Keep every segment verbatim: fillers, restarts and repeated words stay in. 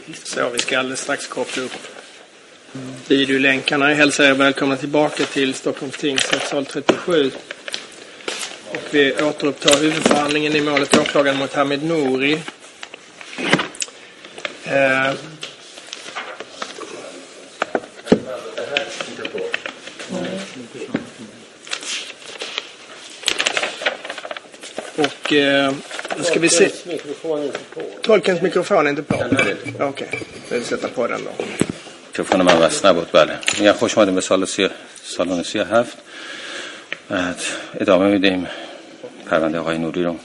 Så vi ska alldeles strax koppla upp videolänkarna. Jag hälsar er välkomna tillbaka till Stockholms tingsrätt sal trettiosju. Och vi återupptar huvudförhandlingen i målet åklagaren mot Hamid Nouri. Eh, och eh, då ska vi se. Tolkens mikrofon är inte på. Okej, okay. Jag vill sätta på den då. میکروفون من وصل نبود. بله میگم خوش اومدیم به سال سی سالن سی و هفت. بعد ادامه میدیم پرونده آقای نوری رو.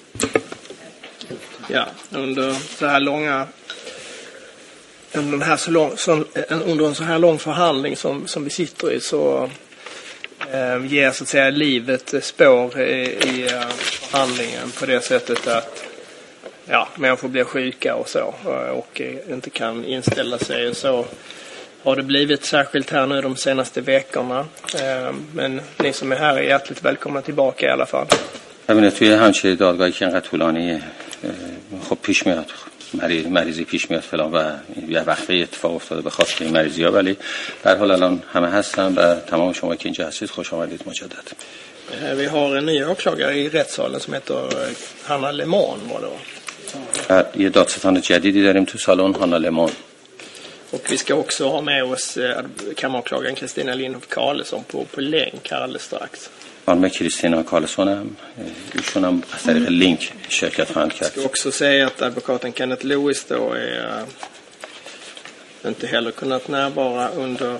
Ja, under så här långa under den här så lång som under en så här lång förhandling som som vi sitter i så eh, ger så att säga livet spår i, i uh, förhandlingen på det sättet att ja, människor blir sjuka och så och eh, inte kan inställa sig och så har det blivit särskilt här nu de senaste veckorna. Eh, men ni som är här är hjärtligt välkomna tillbaka i alla fall. ببینید توی همچه دادگاهی که اینقدر طولانی خب پیش میاد مریض مریضی پیش میاد فلان و یه وقفه اتفاق افتاده به خاطر این مریضی‌ها ولی در حال الان همه هستن و تمام شما که اینجا هستید خوش آمدید مجدد. Vi har en ny åklagare i rättssalen som heter Hanna Lemon var det. یه دادستان جدیدی داریم تو سالن هانا لمون. Och vi ska också ha med oss kammaråklagaren Kristina Lindhoff Karlsson på på länk här alldeles strax. خانم کریستینا کارلسون هم ایشون هم از طریق لینک شرکت خواهند کرد. Jag ska också säga att advokaten Kenneth Lewis då är inte heller kunnat närvara under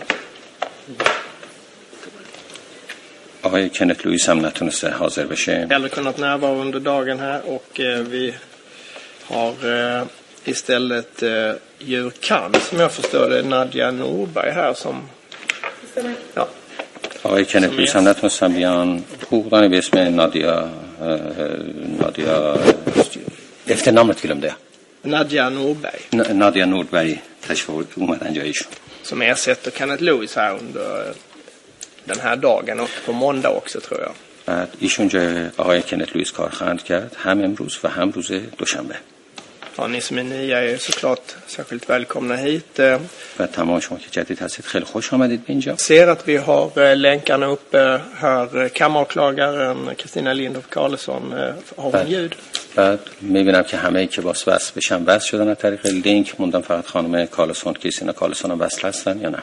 آقای کنت لوئیس هم نتونسته حاضر بشه. Heller kunnat närvara under dagen här och eh, vi har eh, istället eh, djurkan som jag förstår det Nadja Norberg här som ja. آقای کنت لوئیس هم نتونستن بیان حقوقدانی به اسم نادیا نادیا efter namnet glömde jag. Nadja Norberg. نادیا نوربری تشریف اومدن جایشون. Som ersätter Kenneth Lewis här under den här dagen och på måndag också tror jag. بعد ایشون جای آقای کنت لوئیس کار خواهند کرد هم امروز و هم روز دوشنبه. Ja, ni som är nya är såklart särskilt välkomna hit. و تمام شما که جدید هستید خیلی خوش آمدید به اینجا. Ser att vi har länkarna uppe här. Kammaråklagaren Kristina Lindhoff Karlsson har hon ljud. بعد میبینم که همه که باس وصل بشن وصل شدن از طریق لینک موندم فقط خانم کارلسون کریستینا کارلسون هم وصل هستن یا نه؟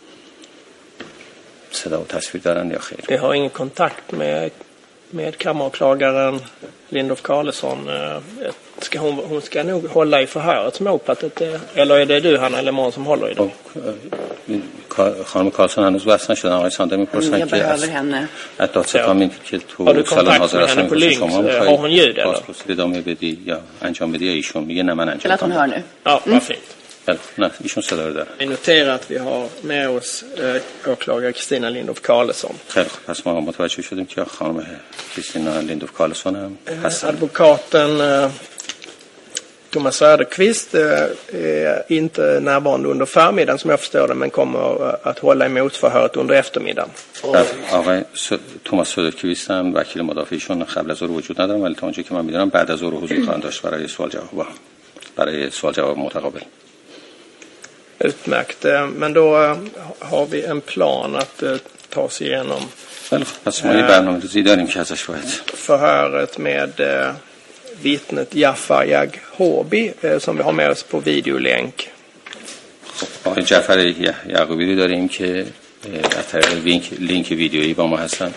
صدا و تصویر دارن یا خیر؟ Vi har ingen kontakt med med kammaråklagaren Lindhoff Karlsson. Ska hon, hon ska nog hålla i förhöret som jag uppfattat det. Eller är det du Hanna Lemon som håller i det? خانم کارلسون هنوز وصل نشدن. آقای سانده میپرسن jag behöver henne. att دادستان که تو سالن حاضر هستن شما har hon ljud eller? پاسپورت ادامه بدی یا انجام بدی ایشون میگه نه من انجام Eller att hon hör nu. Ja, vad fint. نه ایشون صدا رو داره. Vi noterar att vi har med oss eh, åklagare Kristina Lindhoff Karlsson. خیلی پس ما متوجه شدیم که خانم کریستینا لیندوف کارلسون هم هستن. Advokaten eh, Thomas Söderqvist eh, är inte närvarande under förmiddagen som jag förstår det men kommer att hålla emot förhöret under eftermiddagen. آقای توماس سودرکویست هم وکیل مدافعشون قبل از ظهر وجود ندارن ولی تا اونجا که من میدونم بعد از ظهر حضور خواهند داشت برای سوال جواب برای سوال جواب متقابل. Utmärkt. Men då har vi en plan att ta oss igenom پس ما یه برنامه‌ریزی داریم که ازش باید förhöret med vittnet Jafar Yaghoubi som vi har med oss på videolänk. آقای جعفر یعقوبی رو داریم که از طریق لینک لینک ویدیویی با ما هستن.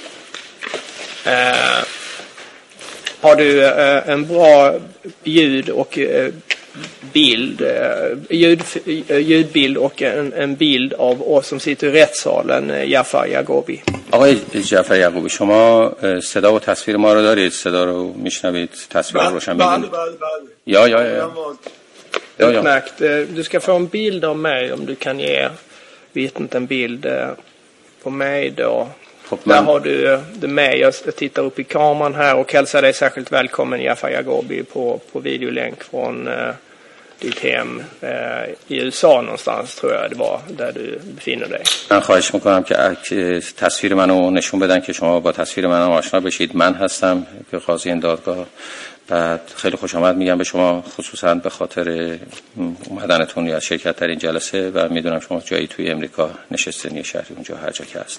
Har du en bra ljud och bild ljud, ljudbild och en, en bild av oss som sitter i rättssalen Jafar Yaghoubi. آقای جعفر یعقوبی شما صدا و تصویر ما رو دارید صدا رو میشنوید تصویر رو روشن می‌بینید یا یا یا Utmärkt. Du ska få en bild av mig om du kan ge vittnet en bild på mig då. Där har du det med. Jag tittar upp i kameran här och hälsar dig särskilt välkommen Jafar Yaghoubi på, på videolänk från uh, ditt hem uh, i U S A någonstans tror jag det var där du befinner dig. من خواهش میکنم که تصویر منو نشون بدن که شما با تصویر من آشنا بشید. من هستم که قاضی این دادگاه بعد خیلی خوش آمد میگم به شما خصوصا به خاطر اومدنتون یا شرکت در این جلسه و میدونم شما جایی توی امریکا نشستنی شهری اونجا هر جا که هست.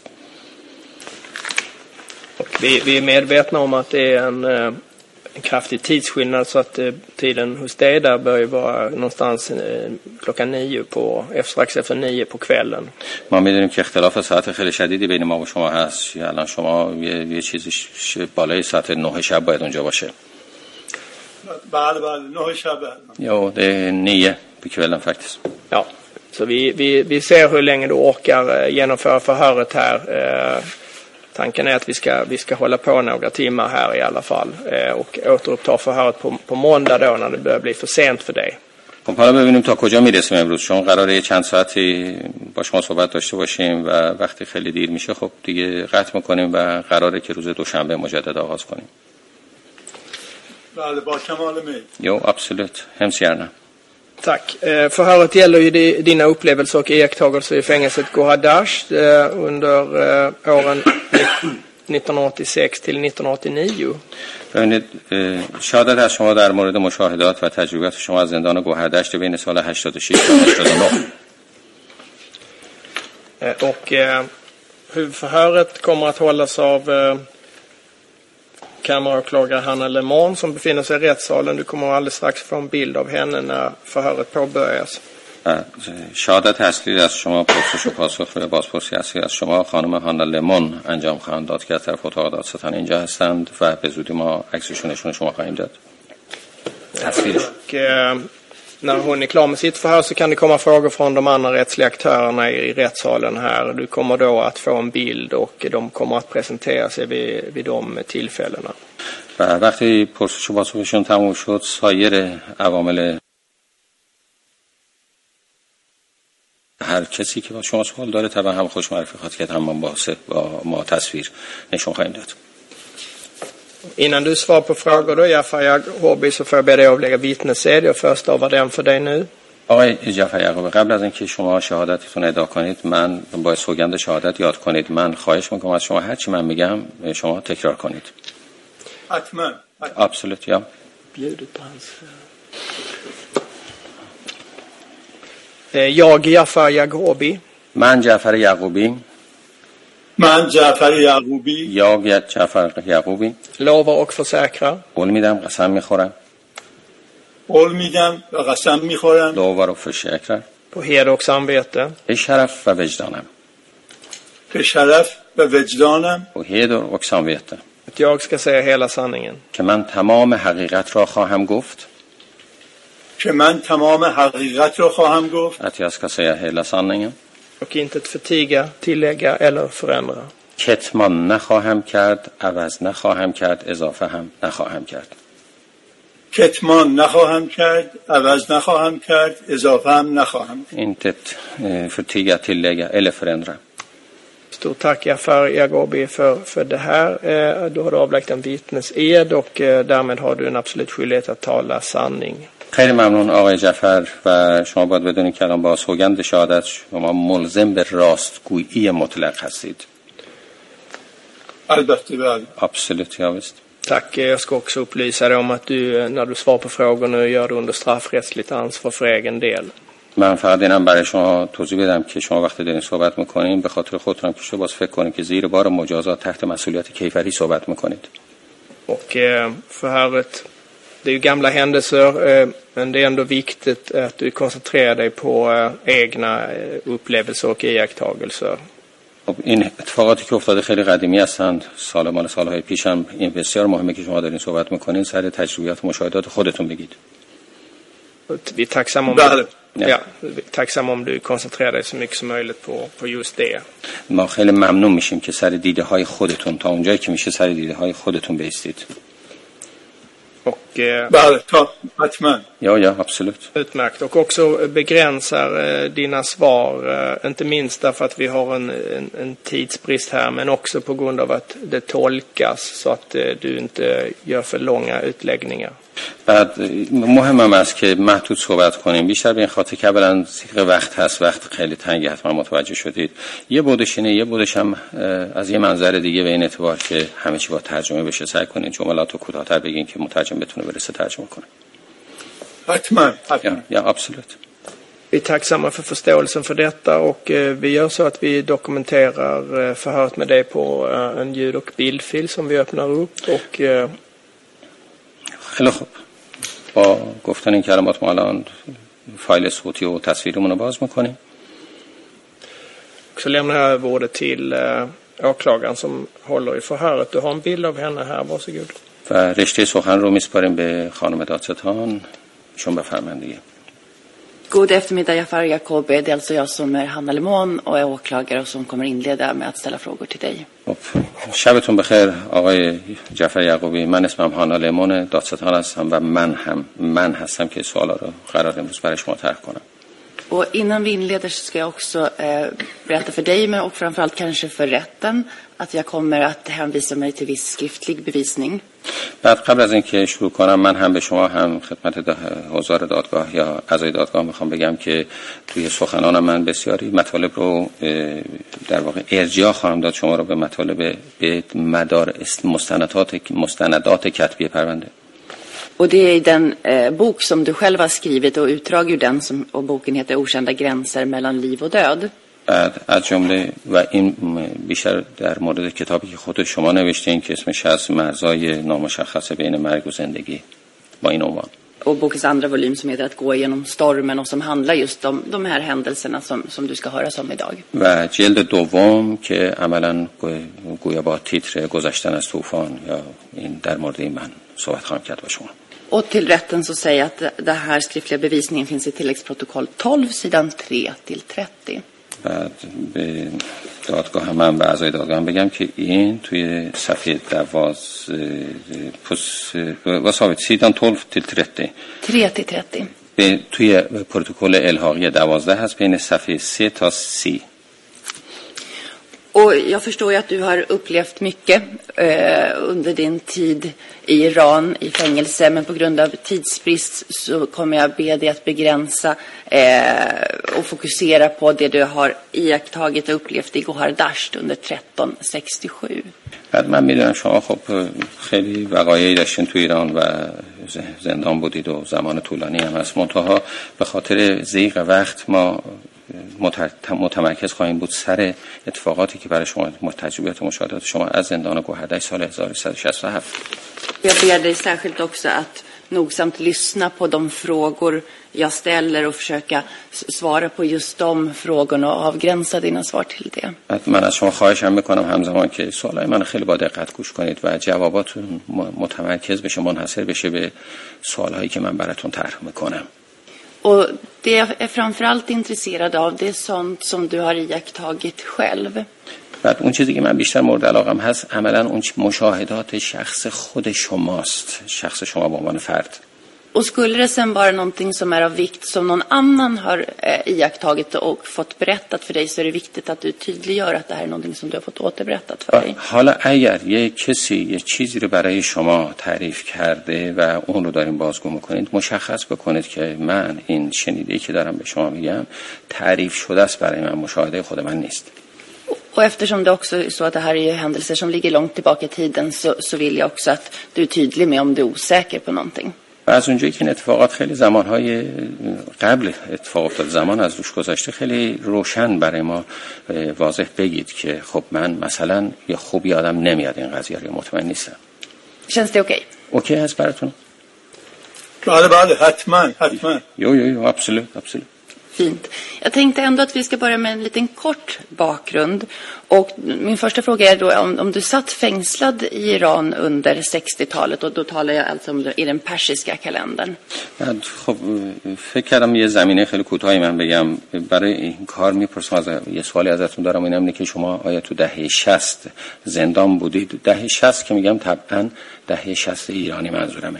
Vi, vi är medvetna om att det är en, en kraftig tidsskillnad så att tiden hos dig där börjar vara någonstans klockan nio på, strax efter nio på kvällen. ما میدونیم که اختلاف ساعت خیلی شدیدی بین ما و شما هست. الان شما یه, یه چیزی بالای ساعت نه شب باید اونجا باشه. بله بله نه شب. Jo, det är nio på kvällen faktiskt. Ja, så vi, vi, vi ser hur länge du orkar genomföra förhöret här. Tanken är att vi ska, vi ska hålla på några timmar här i alla fall och återuppta förhöret på, på måndag då när det börjar bli för sent för dig. خب حالا ببینیم تا کجا میرسیم امروز، چون قراره چند ساعتی با شما صحبت داشته باشیم و وقتی خیلی دیر میشه خب دیگه قطع میکنیم و قراره که روز دوشنبه مجدد آغاز کنیم. بله با کمال میل. Jo, absolut. Hemskt gärna. Tack. Förhöret gäller ju dina upplevelser och iakttagelser i fängelset Gohardasht under åren nittonhundraåttiosex till nittonhundraåttionio. ببینید شهادت از شما در مورد مشاهدات و تجربیات شما از زندان گوهردشت بین سال هشتاد و شش تا هشتاد و نه. Och huvudförhöret kommer att hållas av kammaråklagare Hanna Lemon som befinner sig i rättssalen. Du kommer alldeles strax få en bild av henne när förhöret påbörjas. شهادت اصلی از شما پرسش و پاسخ و بازپرسی اصلی از شما خانم هانا لمون انجام خواهند داد که از طرف اتاق دادستان اینجا هستند و به زودی ما عکسشون شما خواهیم داد. Och när hon är klar med sitt förhör så kan det komma frågor från de andra rättsliga aktörerna i rättssalen här. Du kommer då att få en bild och de kommer att presentera sig vid, vid de tillfällena. و وقتی پرسش و پاسخشون تموم شد سایر عوامل هر کسی که با شما سوال داره طبعا هم خوش معرفی خواهد کرد هم با با ما تصویر نشون خواهیم داد. Innan du svarar på frågor då, Jafar Yaghoubi, så får jag be dig avlägga vittnesed. Jag förstavar den för dig nu. آقای جعفر یعقوبی قبل از اینکه شما شهادتتون ادا کنید من با سوگند شهادت یاد کنید. من خواهش میکنم از شما هر چی من میگم شما تکرار کنید. حتما. Absolut, ja. Bjudet på hans... Jag Jafar Yaghoubi. من جعفر یعقوبی. من جعفر یعقوبی. Jag جعفر یعقوبی. Lovar och försäkrar. قول میدم قسم میخورم. قول میدم و قسم میخورم. Lovar och försäkrar. På heder och samvete. به شرف و وجدانم. به شرف و وجدانم. På heder och samvete. Att jag ska säga hela sanningen. که من تمام حقیقت را خواهم گفت. که من تمام حقیقت را خواهم گفت. Att jag ska säga hela sanningen. Och inte att förtiga, tillägga eller förändra. کتمان نخواهم کرد، عوض نخواهم کرد، اضافه هم نخواهم کرد. کتمان نخواهم کرد، عوض نخواهم کرد، اضافه هم نخواهم کرد. Inte förtiga, tillägga eller förändra. Stort tack Jafar Yaghoubi för, för det här. Du har avlagt en vittnesed och därmed har du en absolut skyldighet att tala sanning. خیلی ممنون آقای جعفر و شما باید بدونید که الان با سوگند شهادت شما ملزم به راستگویی مطلق هستید. البته بله. Absolut, ja visst. Tack. Jag ska också upplysa dig om att du när du svarar på frågor nu gör du under straffrättsligt ansvar för egen del. من فقط اینم برای شما توضیح بدم که شما وقتی دارین صحبت میکنین به خاطر خودتون که شما باز فکر کنید که زیر بار مجازات تحت مسئولیت کیفری صحبت میکنید. Och förhöret, det är ju gamla händelser men det är ändå viktigt att du koncentrerar dig på egna upplevelser och iakttagelser. خب این اتفاقاتی که افتاده خیلی قدیمی هستند. سال مال سالهای پیش هم این بسیار مهمه که شما دارین صحبت میکنین سر تجربیات مشاهدات خودتون بگید. Vi är tacksamma om, بله. ja, vi är tacksamma om du koncentrerar dig så mycket som möjligt på, på just det. ما خیلی ممنون میشیم که سر دیده های خودتون تا اونجایی که میشه سر دیده های خودتون بایستید. Och, بله تا حتما. Ja, ja, absolut. Utmärkt. Och också begränsar dina svar, inte minst därför att vi har en, en, en tidsbrist här, men också på grund av att det tolkas så att du inte gör för långa utläggningar. بعد مهمم است که محدود صحبت کنیم، بیشتر به این خاطر که اولا سیغ وقت هست، وقت خیلی تنگه، حتما متوجه شدید. یه بودش اینه، یه بودش هم از یه منظر دیگه به این اعتبار که همه چی با ترجمه بشه، سعی کنین جملاتو کوتاه‌تر بگین که مترجم بتونه برسه ترجمه کنه. حتما. Ja, ja, absolut. Vi är tacksamma för förståelsen för detta och eh, vi gör så att vi dokumenterar eh, förhört med dig på eh, en ljud- och bildfil som vi öppnar upp och eh, خیلی خوب. با گفتن این کلمات ما الان فایل صوتی و تصویرمون رو باز میکنیم. så lämnar jag över ordet till eh, åklagaren som håller i förhöret. Du har en bild av henne här, varsågod. و رشته سخن رو میسپاریم به خانم دادستان. شما بفرمایید دیگه. God eftermiddag, Jafar Jacobi. Det är alltså jag som är Hanna Lemon och är åklagare och som kommer inleda med att ställa frågor till dig. شبتون بخیر آقای جعفر یعقوبی. من اسمم هانا لیمون، دادستان هستم و من هم من هستم که سوالا رو قرار امروز برای شما طرح کنم. Och innan vi inleder så ska jag också eh, berätta för dig, men och framförallt kanske för rätten, att jag kommer att hänvisa mig till viss skriftlig bevisning. بعد قبل از اینکه شروع کنم من هم به شما هم خدمت حضار دادگاه یا اعضای دادگاه میخوام بگم که توی سخنان من بسیاری مطالب رو در واقع ارجاع خواهم داد شما رو به مطالب به مدار مستندات مستندات کتبی پرونده. Och det är i den eh, bok som du själv har skrivit och utdrag ur den som, och boken heter Okända gränser mellan liv och död. بعد از جمله و این بیشتر در مورد کتابی که خود شما نوشتین که اسمش از مرزهای نامشخص بین مرگ و زندگی با این عنوان. Och bokens andra volym som heter Att gå igenom stormen och som handlar just om de här händelserna som, som du ska höras om idag. و جلد دوم که عملاً گویا با تیتر گذشتن از طوفان یا این در مورد این من صحبت خواهم کرد با شما. Och till rätten så säger jag att det här skriftliga bevisningen finns i tilläggsprotokoll tolv sidan tre till trettio. بعد به دادگاه من و اعضای دادگاه هم بگم که این توی صفحه دواز پس واسه سیدان tolv till trettio tre till trettio. به توی پروتکل الحاقی دوازده هست بین صفحه سه تا سی. Och jag förstår ju att du har upplevt mycket eh, under din tid i Iran i fängelse, men på grund av tidsbrist så kommer jag be dig att begränsa eh, och fokusera på det du har iakttagit och upplevt i Gohardasht under tretton sextiosju. بعد من میدونم شما خب خیلی وقایعی داشتین تو ایران و زندان بودید و زمان طولانی هم هست، منتها به خاطر ضیق وقت ما متمرکز خواهیم بود سر اتفاقاتی که برای شما تجربیات و مشاهدات شما از زندان گوهردشت سال هزار و سیصد و شصت و هفت. Jag ber dig särskilt också att nogsamt lyssna på de frågor jag ställer och försöka svara på just de frågorna och avgränsa dina svar till det. من از شما خواهشم میکنم همزمان که سوالای من خیلی با دقت گوش کنید و جواباتون متمرکز بشه، منحصر بشه به سوالهایی که من براتون طرح میکنم. Och det jag är framförallt intresserad av, det är sånt som du har iakttagit själv. بعد اون چیزی که من بیشتر مورد علاقم هست عملاً اون مشاهدات شخص خود شماست، شخص شما به عنوان فرد. Och skulle det sen vara någonting som är av vikt som någon annan har eh, iakttagit och fått berättat för dig, så är det viktigt att du tydliggör att det här är någonting som du har fått återberättat för dig. حالا اگر یک کسی یک چیزی رو برای شما تعریف کرده و اون رو دارین بازگو میکنید، مشخص بکنید که من این شنیده‌ای که دارم به شما میگم تعریف شده است، برای من مشاهده خود من نیست. Och eftersom det också är så att det här är händelser som ligger långt tillbaka i tiden, så, så vill jag också att du är tydlig med om du är osäker på någonting. و از اونجایی که این اتفاقات خیلی زمانهای قبل اتفاق افتاد، زمان از روش گذشته، خیلی روشن برای ما واضح بگید که خب من مثلا یا خوب یادم نمیاد این قضیه رو، مطمئن نیستم. Känns det okej? اوکی هست براتون؟ بله بله حتما حتما. Jo, jo, jo, absolut, absolut. Fint. Jag tänkte ändå att vi ska börja med en liten kort bakgrund. Och min första fråga är då om, om du satt fängslad i Iran under sextiotalet, och då talar jag alltså om i den persiska kalendern. خب فکر کردم یه زمینه خیلی کوتاهی من بگم برای این کار. میپرسم از یه سوالی ازتون دارم، اینم اینه که شما آیا تو دهه شصت زندان بودید؟ دهه شصت که میگم طبعا دهه شصت ایرانی منظورمه.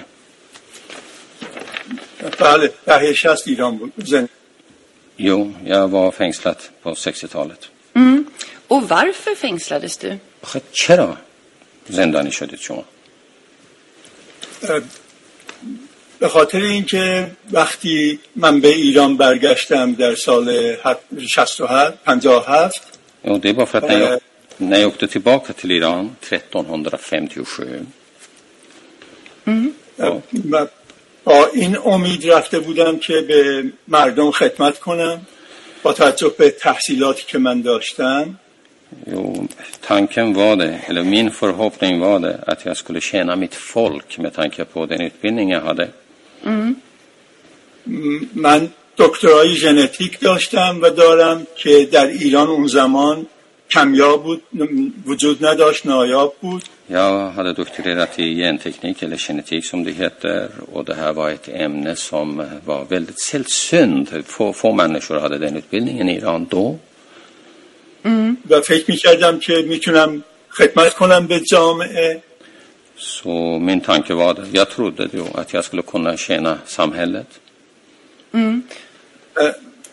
بله دهه شصت ایران بود زندان. Jo, jag var fängslad på sextiotalet. Mm. Och varför fängslades du? آخه چرا زندانی شدید شما؟ به خاطر اینکه وقتی من به ایران برگشتم در سال شصت و هفت پنجاه و هفت Jo, det är bara för att när jag, när jag åkte tillbaka till Iran trettonhundrafemtiosju. Mm. Ja. با این امید رفته بودم که به مردم خدمت کنم با توجه به تحصیلاتی که من داشتم. Jo, tanken var det, eller min förhoppning var det, att jag skulle tjäna mitt folk med tanke på den utbildning jag hade. Mm. من دکترای ژنتیک داشتم و دارم که در ایران اون زمان کمیاب بود، وجود نداشت، نایاب بود. Jag hade doktorerat i genteknik eller genetik som det heter, och det här var ett ämne som var väldigt sällsynt. Få, få människor hade den utbildningen i Iran då. Mm. و فکر می‌کردم که میتونم خدمت کنم به جامعه. Så min tanke var det. Jag trodde då att jag skulle kunna tjäna samhället. Mm. Uh.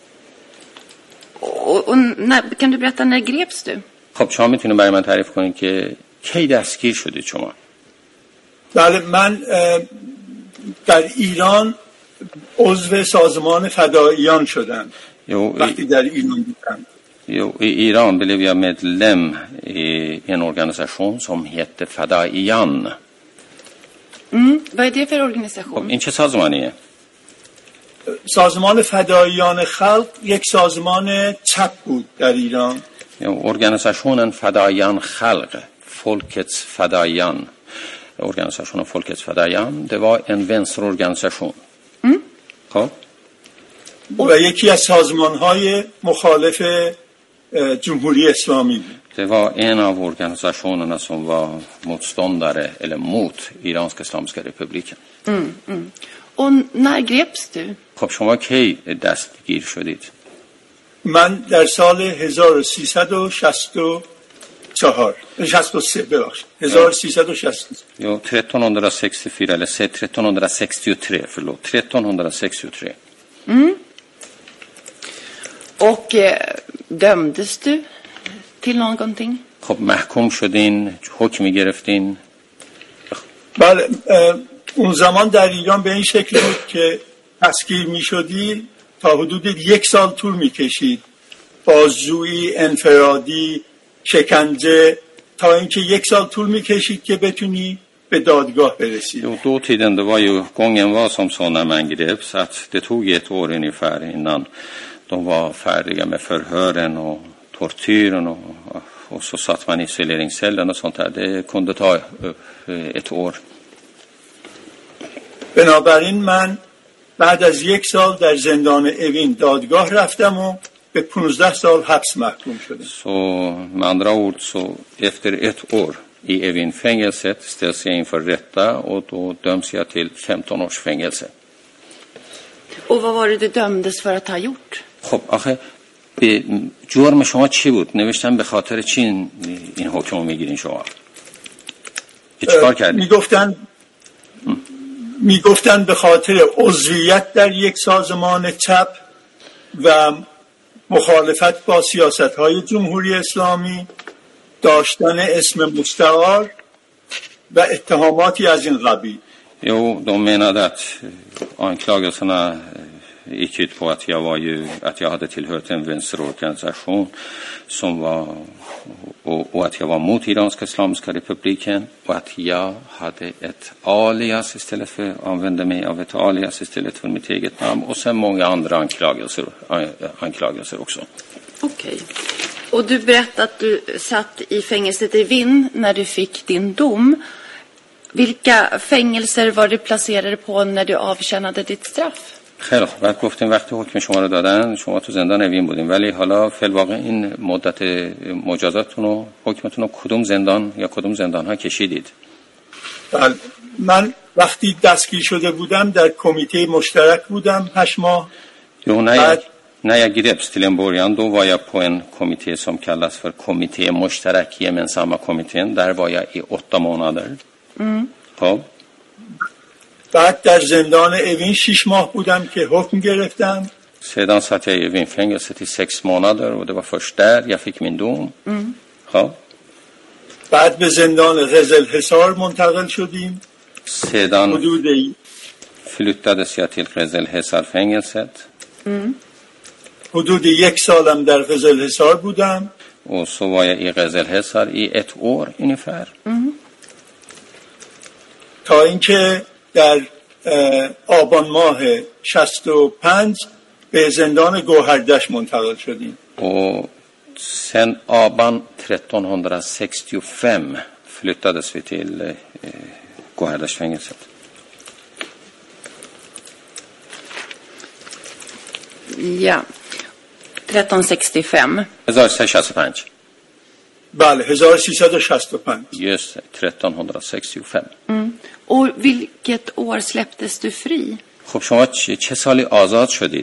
Och, och när, kan du berätta när greps du? خب شما میتونید برای من تعریف کنید که کی دستگیر شدید شما؟ بله، من در ایران عضو سازمان فداییان شدم. وقتی در ایران بودم. Jo, i Iran blev jag medlem i en organisation som heter Fadaiyan. Mm, vad är det för organisation? خب این چه سازمانیه؟ سازمان فداییان خلق یک سازمان چپ بود در ایران. Jo, organisationen Fadaiyan Khalq, Folkets Fadaiyan. Organisationen Folkets Fadaiyan, det var en vänsterorganisation. Mm. خب و یکی از سازمان‌های مخالف جمهوری اسلامی بود. Det var en av organisationerna som var motståndare eller mot Iranska Islamiska republiken. Mm, mm. Och när greps du? خب شما کی دستگیر شدید؟ من در سال هزار و سیصد و شصت و چهار شصت و سه ببخشید هزار و سیصد و شصت و سه. Jo, trettonhundrasextiofyra eller trettonhundrasextiotre, förlåt, trettonhundrasextiotre. Mm. Och eh, dömdes du till någonting? خب محکوم شدین، حکمی گرفتین؟ بله، اون زمان در ایران به این شکل بود که دستگیر می شدی تا حدود یک سال طول می کشید، بازجویی انفرادی، شکنجه، تا اینکه یک سال طول می کشید که بتونی به دادگاه برسی. Jo, då tiden, det var ju, gången var som så när man greps att det tog ett år ungefär innan de var färdiga med förhören och tortyren och, och så satt man i isoleringscellen och sånt där. Det kunde ta ett år. بنابراین من بعد از یک سال در زندان اوین دادگاه رفتم و به پانزده سال حبس محکوم شدم. Så med andra ord så efter ett år i Evin-fängelset ställs jag inför rätta och då döms jag till femton års fängelse. Och vad var det du dömdes för att ha gjort? خب آخه به جرم شما چی بود؟ نوشتن به خاطر چی این حکم رو میگیرین شما؟ چیکار کردین؟ میگفتن میگفتن به خاطر عضویت در یک سازمان چپ و مخالفت با سیاست‌های جمهوری اسلامی، داشتن اسم مستعار و اتهاماتی از این قبیل. Jo, de menade att anklagelserna gick ut på att jag var ju att jag hade tillhört en vänsterorganisation som var och, och att jag var mot Iranska Islamiska republiken och att jag hade ett alias istället för använde mig av ett alias istället för mitt eget namn och sen många andra anklagelser anklagelser också. Okej. Okay. Och du berättade att du satt i fängelset i Wien när du fick din dom. Vilka fängelser var du placerade på när du avtjänade ditt straff؟ خیلی خوب، بعد گفتیم وقتی حکم شما رو دادن شما تو زندان اوین بودین، ولی حالا فی الواقع این مدت مجازاتتون و حکمتون رو کدوم زندان یا کدوم زندان ها کشیدید؟ بله، من وقتی دستگیر شده بودم در کمیته مشترک بودم هشت ماه. Jo, när jag, när jag greps till en början då var jag på en kommitté som kallas för kommitté Mushtarak, gemensamma kommittén. Där var jag i åtta månader. Mm. خب بعد در زندان اوین شش ماه بودم که حکم گرفتم. Sedan satt jag i Evin-fängelset i sex månader och det var först där jag fick min dom. Mm. خب بعد به زندان قزل حصار منتقل شدیم. Sedan حدود flyttades jag till Qezelhesar-fängelset. Mm. حدود یک سالم در قزلحصار بودم. Och så var jag i Qezelhesar i ett år ungefär. Mm. تا اینکه در آبان ماه شصت و پنج به زندان گوهردشت منتقل شدیم. Och sen Aban trettonhundrasextiofem flyttades vi till eh, Gohardashfängelset. Ja, tretton sextiofem. هزار و سیصد و شصت و پنج. بله هزار و سیصد و شصت و پنج. Just det, trettonhundrasextiofem. Mm. Och vilket år släpptes du fri? خب شما چه, چه سالی آزاد شدید؟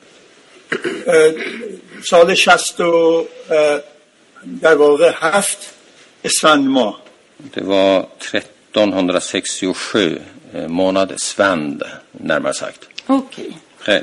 سال شصت و در واقع هفت اسفند ماه. Det var trettonhundrasextiosju månad Svand närmare sagt. Okej. Okay.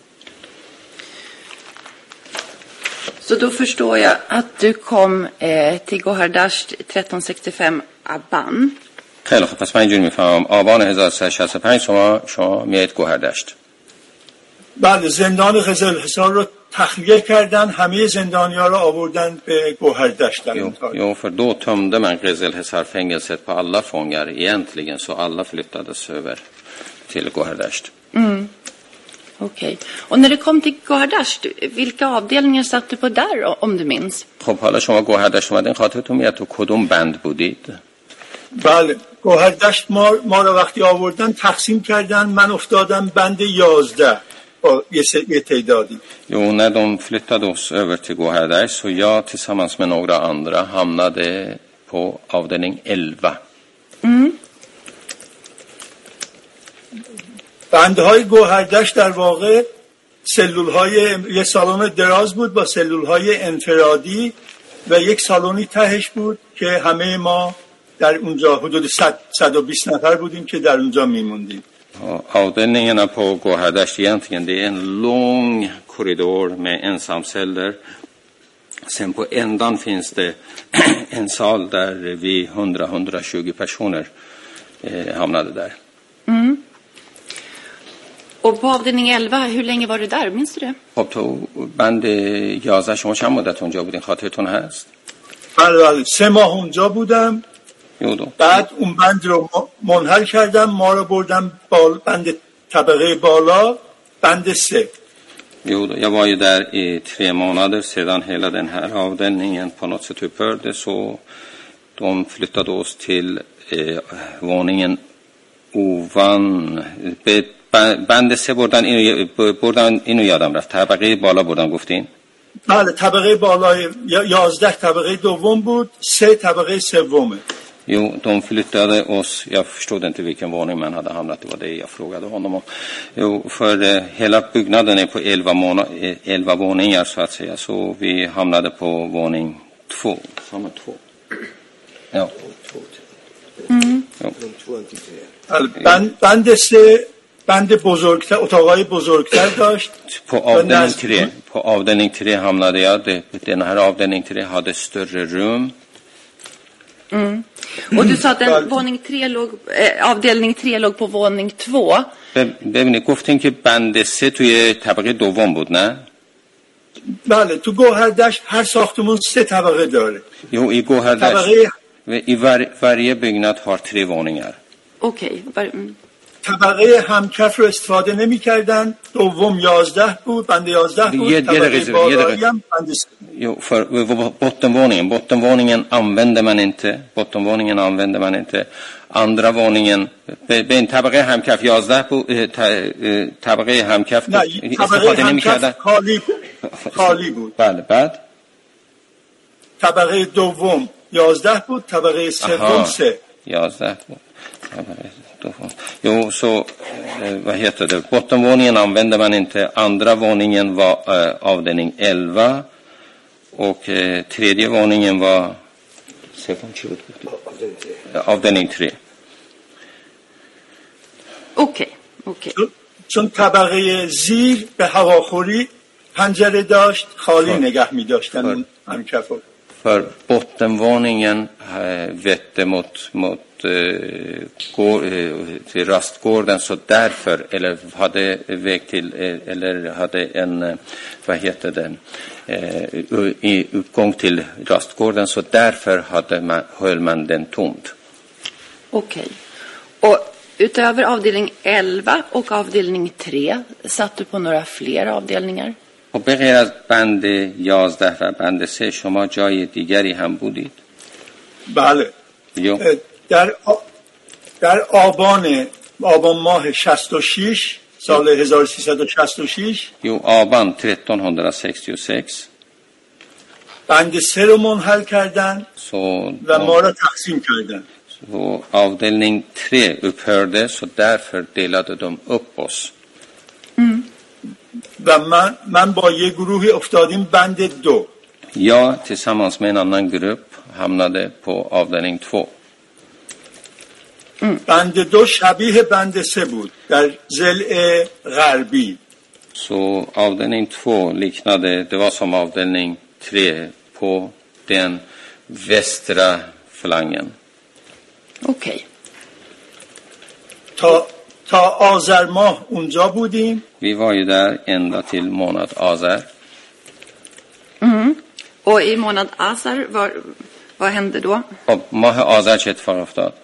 Så då förstår jag att du kom eh, till Gohardasht tretton sextiofem Aban. خیلی خب پس من اینجوری میفهمم آبان هزار و سیصد و شصت و پنج شما شما میایید گوهردشت. بله زندان قزلحصار رو تخلیه کردن همه زندانی‌ها رو آوردن به گوهردشت. Jo, jo, för då tömde man Qezelhesar-fängelset på alla fångar egentligen så alla flyttades över till Gohardasht. Mm. Okej. Okay. Och när du kom till Gohardasht, vilka avdelningar satt du på där om du minns? خب حالا شما گوهردشت اومدین خاطرتون میاد تو کدوم بند بودید؟ بله گوهردشت ما ما رو وقتی آوردن تقسیم کردن من افتادم بند یازده با یه تعدادی. Jo, när de flyttade oss över till Gohardasht så jag tillsammans med några andra hamnade på avdelning elva. Mm. بندهای گوهردشت در واقع سلولهای یه سالن دراز بود با سلولهای انفرادی و یک سالونی تهش بود که همه ما در اونجا حدود صد تا صد و بیست نفر بودیم که در اونجا میموندیم. Avdelningarna på Gohardasht egentligen det är en lång korridor med ensamceller. Sen på ändan finns det en sal där vi hundra till hundratjugo personer eh, hamnade där. Mm. Och på avdelning elva, hur länge var du där? Minns du det? خب تو بند یازده شما چند مدت اونجا بودین خاطرتون هست؟ بله بله سه ماه اونجا بودم. بعد اون بند رو منحل کردم ما رو بردم بال بند طبقه بالا بند سه. Jo, jag var ju där i tre månader sedan hela den här avdelningen på något sätt upphörde så de flyttade oss till eh, våningen ovan به بند سه بردن اینو بردن اینو یادم رفت طبقه بالا بردن گفتین؟ بله طبقه بالا یازده طبقه دوم بود سه طبقه سومه. Jo, de flyttade oss, jag förstod inte vilken våning man hade hamnat, det var det jag frågade honom om. Jo, för eh, hela byggnaden är på elva, måna, eh, elva våningar så att säga, så vi hamnade på våning två. Samma två. Ja. Mm. بند بند سه بند بزرگتر اتاقای بزرگتر داشت. På avdelning tre, på avdelning tre hamnade jag. Det, den här avdelning tre hade större rum. Mm. Och du sa att den, våning tre låg, eh, avdelning tre låg på våning två. ببینید گفتین که بند سه توی طبقه دوم بود نه؟ بله تو گوهردشت هر ساختمون سه طبقه داره. Jo, i Gohardasht i var, varje byggnad har tre våningar. Okej. Okay. Mm. طبقه همکف رو استفاده نمی کردن دوم یازده بود بند یازده بود طبقه بالایی هم بند Jo, för bottenvåningen bottenvåningen använde man inte bottenvåningen använde man inte andra våningen به این طبقه همکف یازده بود طبقه همکف استفاده نمی کردن خالی خالی بود. بله بعد طبقه دوم یازده بود طبقه سوم سه یازده بود طبقه Jo, så eh, vad heter det? Bottenvåningen använde man inte. Andra våningen var eh, avdelning elva och eh, tredje våningen var avdelning tre. Okej, okej. چون طبقه زیر به هواخوری پنجره داشت خالی نگه می داشتن اون همکفو. För bottenvåningen eh, vette mot, mot eh, går, eh, till rastgården, så därför, eller hade väg till, eh, eller hade en, eh, vad heter det, eh, i uppgång till rastgården, så därför hade man, höll man den tomt. Okej. Och utöver avdelning elva och avdelning tre, satt du på några fler avdelningar? و به غیر از بند یازده و بند سه شما جای دیگری هم بودید؟ بله. یو. در آ... در آبان آبان ماه شصت و شش سال هزار و سیصد و شصت و شش Jo, آبان tretton sextiosex. بند سه رو منحل کردن Så, و ما را تقسیم کردن. så avdelning tre upphörde, så därför delade de upp oss. Mm. و من, من با یه گروهی افتادیم بند دو. Jag tillsammans med en annan grupp hamnade på avdelning två. Mm. بند دو شبیه بند سه بود در ضلع غربی. Så avdelning två liknade, det var som avdelning tre på den västra flanken. Okej. Okay. تا تا آذر ماه اونجا بودیم. Vi var ju där ända till månad Azar. Mm. Och i månad Azar, vad, vad hände då? Och ماه آذر چه اتفاق افتاد؟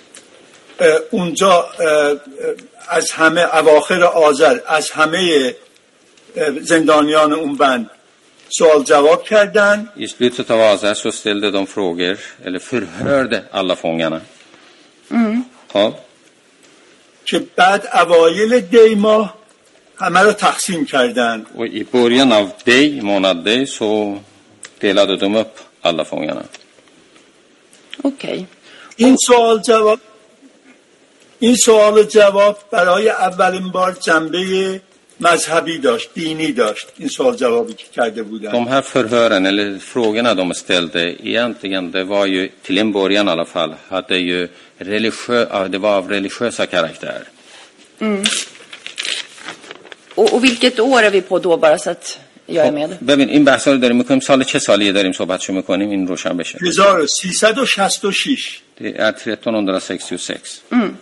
اونجا از همه اواخر آذر از همه زندانیان اون بند سوال جواب کردن. I slutet av Azar så ställde de frågor, eller förhörde alla fångarna. Mm. Ja. که بعد اوایل دی ماه همه رو تقسیم کردن. Och i början av dig, månad dig, så delade de upp alla fångarna. Okej. Okay. این سوال جواب این سوال جواب برای اولین بار جنبه مذهبی داشت، دینی داشت. این سوال جوابی که کرده بودن. De här förhören eller frågorna de ställde egentligen, det var ju till en början i alla fall, hade ju religiö, det var av religiösa karaktär. Mm. Och, och vilket år är vi på då, bara så att jag är med? ببین این بحثا رو داریم می‌کنیم، سال چه سالیه داریم صحبتشو می‌کنیم، این روشن بشه. هزار و سیصد و شصت و شش. Det är tretton sextiosex. Mm.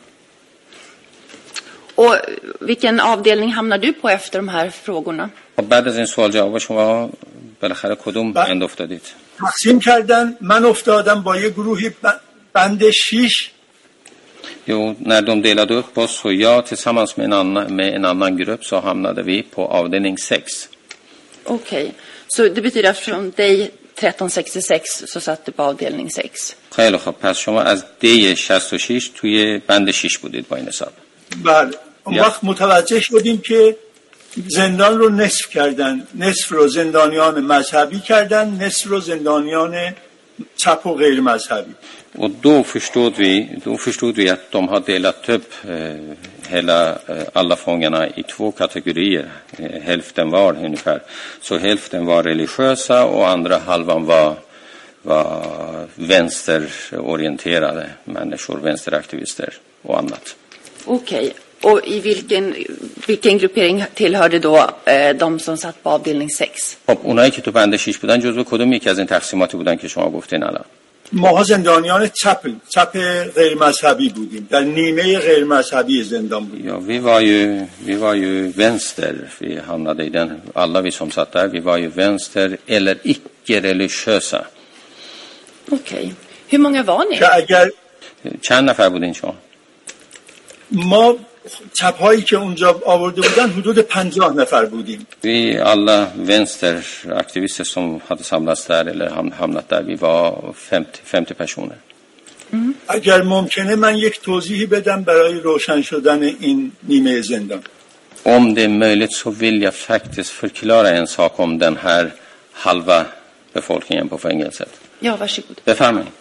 Och vilken avdelning hamnar du på efter de här frågorna? Och بعد از این سوال جواب شما بالاخره کدوم بند افتادید؟ تقسیم کردن، من افتادم با یه گروهی بند شش. Jo, när de delade upp oss, så jag tillsammans med en annan, med en annan grupp, så hamnade vi på avdelning sex. Okej, okay. Så det betyder att från dig tretton sextiosex så satt du på avdelning sex. خیلی خب، پس شما از دی شصت و شش توی بند شش بودید با این حساب. بله. اون وقت متوجه شدیم که زندان رو نصف کردن. نصف رو زندانیان مذهبی کردن، نصف رو زندانیان چپ و غیر مذهبی. Och då förstod vi, då förstod vi att de har delat upp eh, hela, eh, alla fångarna i två kategorier. Eh, hälften var ungefär. Så hälften var religiösa och andra halvan var, var vänsterorienterade människor, vänsteraktivister och annat. Okej. Okay. Och i vilken, vilken gruppering tillhörde då eh, de som satt på avdelning sex? خب اونایی که تو بند شش بودن جزو کدوم یکی از این تقسیماتی بودن که شما گفتین الان؟ ما زندانیان چپ چپ غیر مذهبی بودیم، در نیمه غیر مذهبی زندان بودیم. Ja, vi var ju vi var ju vänster. Vi hamnade i den, alla vi som satt där, vi var ju vänster eller icke religiösa. Okej. Okay. Hur många var ni? اگر چند نفر بودین شما؟ ما چپ‌هایی که اونجا آورده بودن حدود پنجاه نفر بودیم. Vi alla vänsteraktivister som hade samlats där eller hamnat där, vi var femtio femtio personer. Mm. اگر ممکنه من یک توضیحی بدم برای روشن شدن این نیمه زندان. Om det är möjligt så vill jag faktiskt förklara en sak om den här halva befolkningen på fängelset. Ja, varsågod. Befärmning.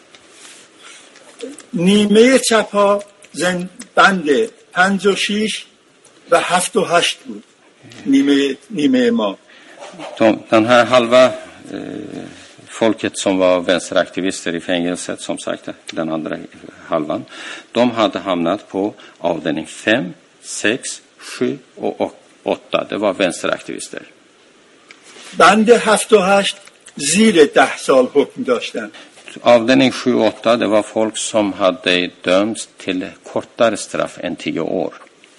نیمه چپ‌ها زند بند پنج و شیش و هفت و هشت بود. نیمه نیمه ما. De, den här halva eh, folket som var vänsteraktivister i fängelset, som sagt, den andra halvan, de hade hamnat på avdelning fem, sex, sju och åtta. Det var vänsteraktivister. بند هفت و هشت زیر ده سال حکم داشتن. Avdelning sju åtta, det var folk som hade dömts till kortare straff än tio år.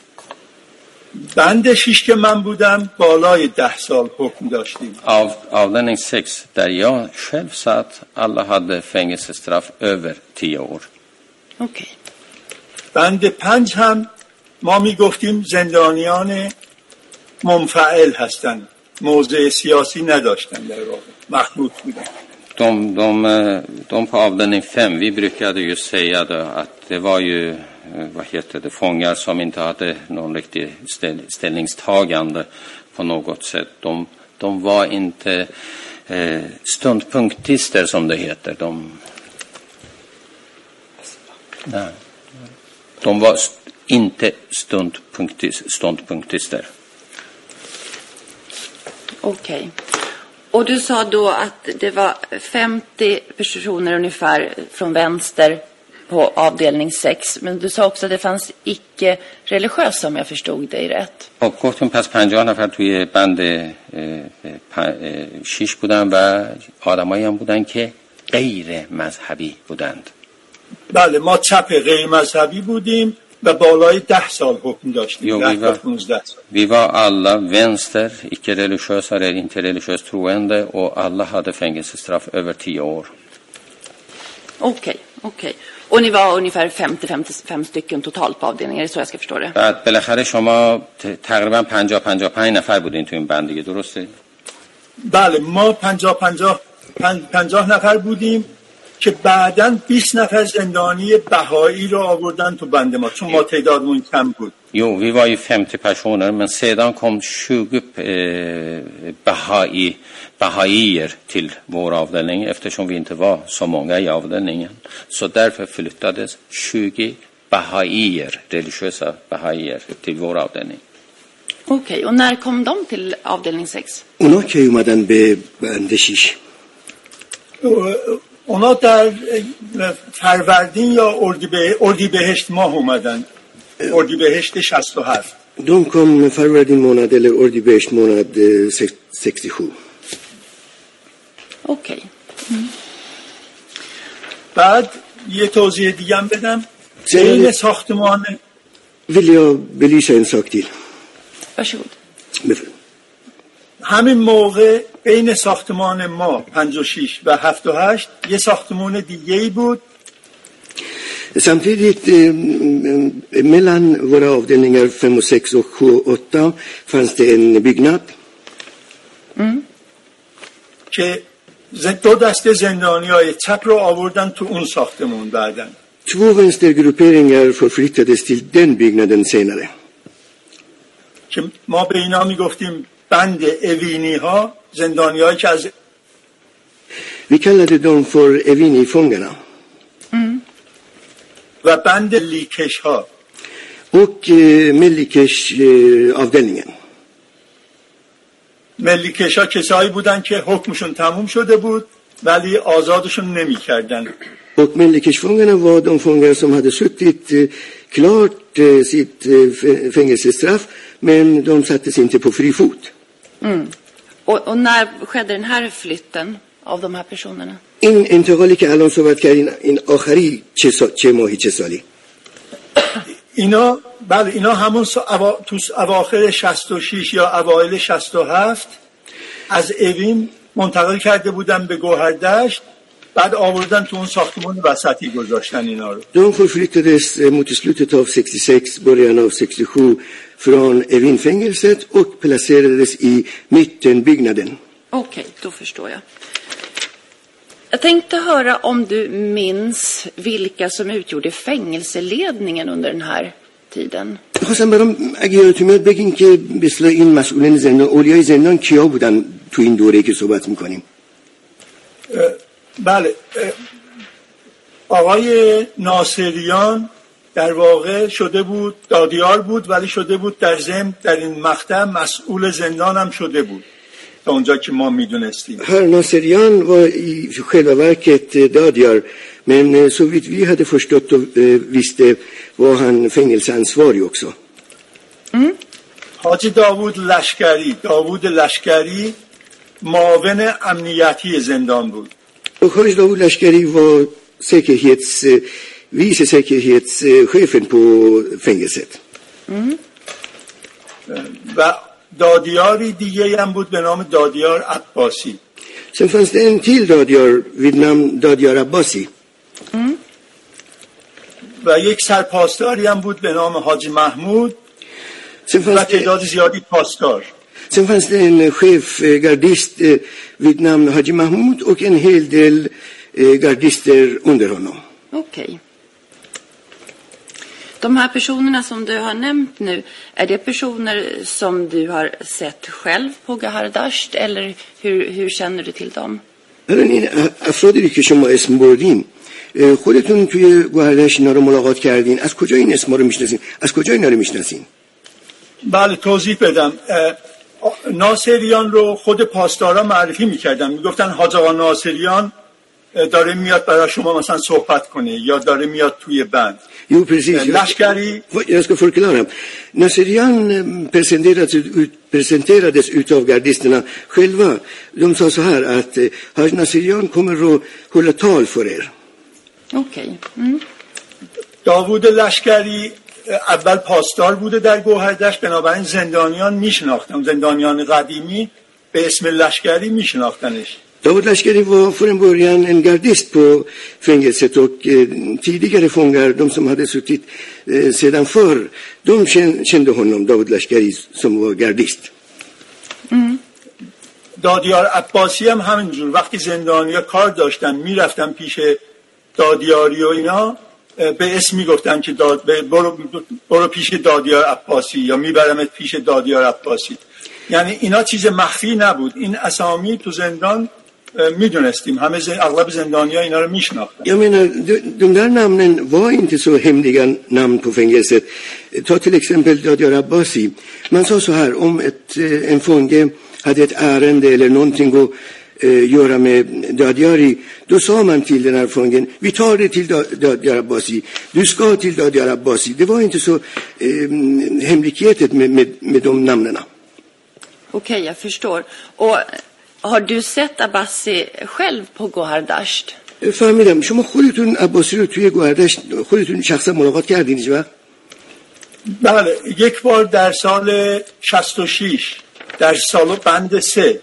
بند شش که من بودم بالای ده سال حکم داشتیم. Av, avdelning sex, där jag själv satt, alla hade fängelsestraff över tio år. Okej. Okay. بند پنج هم ما می گفتیم زندانیان منفعل هستند، موضع سیاسی نداشتن، در واقع مخلوط بودن. De, de, de på avdelning fem, vi brukade ju säga då att det var ju, vad heter det, fångar som inte hade någon riktig ställ, ställningstagande på något sätt. De, de var inte eh, ståndpunktister som det heter. De, nej, de var st- inte ståndpunktis, ståndpunktister. Okej. Okay. Och du sa då att det var femtio personer ungefär från vänster på avdelning sex. Men du sa också att det fanns icke-religiösa, om jag förstod dig rätt. خب گفتیم پس پنجاه نفر توی بند شش بودن و آدمایی هم بودن که غیر مذهبی بودند. بله، ما چپ غیر مذهبی بودیم و بالای ده سال حکم داشتیم. Jo, vi, var, vi var alla vänster, icke-religiösa eller inte religiöst troende, och alla hade fängelsestraff över tio år. Okej, okay, okej. Okay. Och ni var ungefär femtio till femtiofem stycken totalt på avdelningen, är det så jag ska förstå det? بعد بالاخره شما تقریبا پنجاه پنجاه و پنج نفر بودین تو این بند دیگه، درسته؟ بله، ما پنجاه پنجاه پنجاه نفر بودیم که بعداً بیست نفر زندانی بهایی رو آوردن تو بند ما، چون ما تعدادمون کم بود. Jo, vi var ju femtio personer, men sedan kom tjugo eh, bahai, bahaier till vår avdelning eftersom vi inte var så många i avdelningen. Så därför flyttades tjugo bahaier, religiösa bahaier, till vår avdelning. Okej, okay, och när kom de till avdelning sex? اونا که اومدن به بند شش؟ اونا در فروردین یا اردیبهشت ماه اومدن. اردیبهشت شصت و هفت. De kom فروردین månad eller اردیبهشت månad sextiosju. Okej. Okay. Mm. بعد یه توضیح دیگه هم بدم. بین ساختمان vill jag belysa en sak till. Varsågod. همین موقع بین ساختمان ما پنجاه و شش و هفتاد و هشت یه ساختمان دیگه‌ای بود. Samtidigt eh, mellan våra avdelningar fem och sex och sju och åtta fanns det en byggnad. Mm. که دو دسته زندانیای چپ رو آوردن تو اون ساختمان بعدن. Två vänstergrupperingar förflyttades till den byggnaden senare. که ما به اینا میگفتیم بند اوینی ها، زندانیایی که از Vi kallade dem för Evini-fångarna. Mm. و بند لیکش ها och eh, Melikes eh, avdelningen. ملیکش ها کسایی بودن که حکمشون تموم شده بود ولی آزادشون نمی کردن. Och Melikes-fångarna var de fångar som hade suttit eh, klart eh, sitt eh, fängelsestraff, men de sattes inte på fri fot. Mm. Och, och när skedde den här flytten av de här personerna? این انتقالی که الان صحبت کردین این آخری چه, سا... چه ماهی چه سالی؟ اینا بله اینا همون سا... اوا... تو اواخر شصت و شش یا اوایل شصت و هفت از اوین منتقل کرده بودن به گوهردشت، بعد آوردن تو اون ساختمان وسطی گذاشتن اینا رو. De förflyttades mot slutet av sextiosex, början av sextiosju från Evinfängelset och placerades i mittenbyggnaden. Okej, okay, då förstår jag. Jag tänkte höra om du minns vilka som utgjorde fängelseledningen under den här tiden. خواستم برام اگه یادتون میاد بگین که به اصطلاح این مسئولین زندان، اولیای زندان کیا بودن تو این دوره‌ای که صحبت می‌کنیم؟ بله، آقای ناصریان در واقع شده بود دادیار بود، ولی شده بود در ضمن در این مقطع مسئول زندان هم شده بود تا اونجا که ما میدونستیم. Herr Nasserian var i själva verket dödjar, men så vitt vi hade förstått och visste var han fängelseansvarig också. Mm. حاجی داوود لشکری داوود لشکری معاون امنیتی زندان بود. Och Hörs David Lashkari var säkerhets, vice säkerhetschefen på fängelset. Mm. و دادیاری دیگه هم بود به نام دادیار عباسی. Sen fanns det en till dadiar vid namn Dadiar Abbasi. Mm. و یک سرپاسداری هم بود به نام حاجی محمود و تعداد زیادی پاسدار. Sen fanns det en chef gardist vid namn Haji Mahmoud och en hel del gardister under honom. Okej. Okay. De här personerna som du har nämnt nu, är det personer som du har sett själv på Gahardasht eller hur, hur känner du till dem? الان این افرادی که شما اسم بردین خودتون توی گوهردشت اینا رو ملاقات کردین، از کجا این اسما رو میشناسین؟ از کجا اینا رو میشناسین؟ بله توضیح بدم. ناصریان رو خود پاسدارا معرفی میکردن، میگفتن حاج آقا ناصریان داره میاد برای شما مثلا صحبت کنه یا داره میاد توی بند. Jo, precis. Lashkari. Jag ska förklara. Nasserian presenterades, ut, presenterades utav gardisterna själva. De sa så här att Haj Nasserian kommer att hålla tal för er. Okej. Okay. Mm. داوود لشکری اول پاسدار بوده در گوهردشت، بنابراین زندانیان میشناختن، زندانیان قدیمی به اسم لشکری میشناختنش. David Lashkari var från början en gardist på fängelset och eh, tidigare fångar, de som hade suttit eh, sedan förr, de kände honom, David Lashkari, som var gardist. Mm. دادیار عباسی هم همینجور، وقتی زندانیا کار داشتن میرفتن پیش دادیاری و اینا به اسم میگفتن که داد برو, برو پیش دادیار عباسی یا میبرمت پیش دادیار عباسی. یعنی اینا چیز مخفی نبود، این اسامی تو زندان میدونستیم، همه ز... اغلب زندانیا اینا رو میشناختن. Jag menar, de, de där namnen var inte så hemliga namn på fängelset. Ta till exempel Dadiar Abbasi. Man sa så här, om ett, en fånge hade ett ärende eller någonting att eh, göra med Dadiari, då sa man till den här fången, vi tar det till Dadiar Abbasi, du ska till Dadiar Abbasi. Det var inte så eh, hemligheten med, med, med de namnena. Okej, okay, jag förstår. Och har du sett Abbasi själv på Gohardasht? فهمیدم. شما خودتون عباسی رو توی گوهردشت خودتون شخصا ملاقات کردین هیچ وقت؟ بله، یک بار در سال شصت و شش در سال بند سه.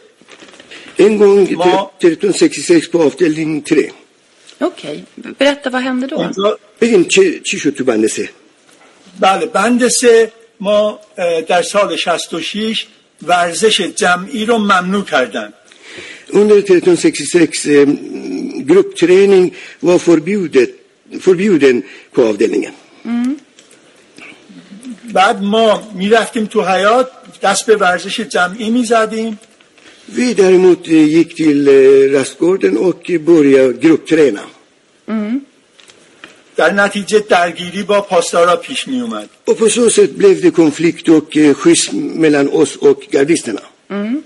En gång ما... tretton sextiosex på avdelning tre. Okej, okay. Berätta vad hände då? اونجا... بگیم چه چی شد تو بند سه؟ بله، بند سه ما در سال شصت و شش ورزش جمعی رو ممنوع کردن. Under tretton sextiosex eh, gruppträning var förbjudet, förbjuden på avdelningen. Mm. بعد ما میرفتیم تو حیاط دست به ورزش جمعی میزدیم. Vi däremot gick till eh, rastgården och började gruppträna. Mm. در نتیجه درگیری با پاسدارا پیش می اومد. Och på så sätt blev det konflikt och eh, schism mellan oss och gardisterna. Mm.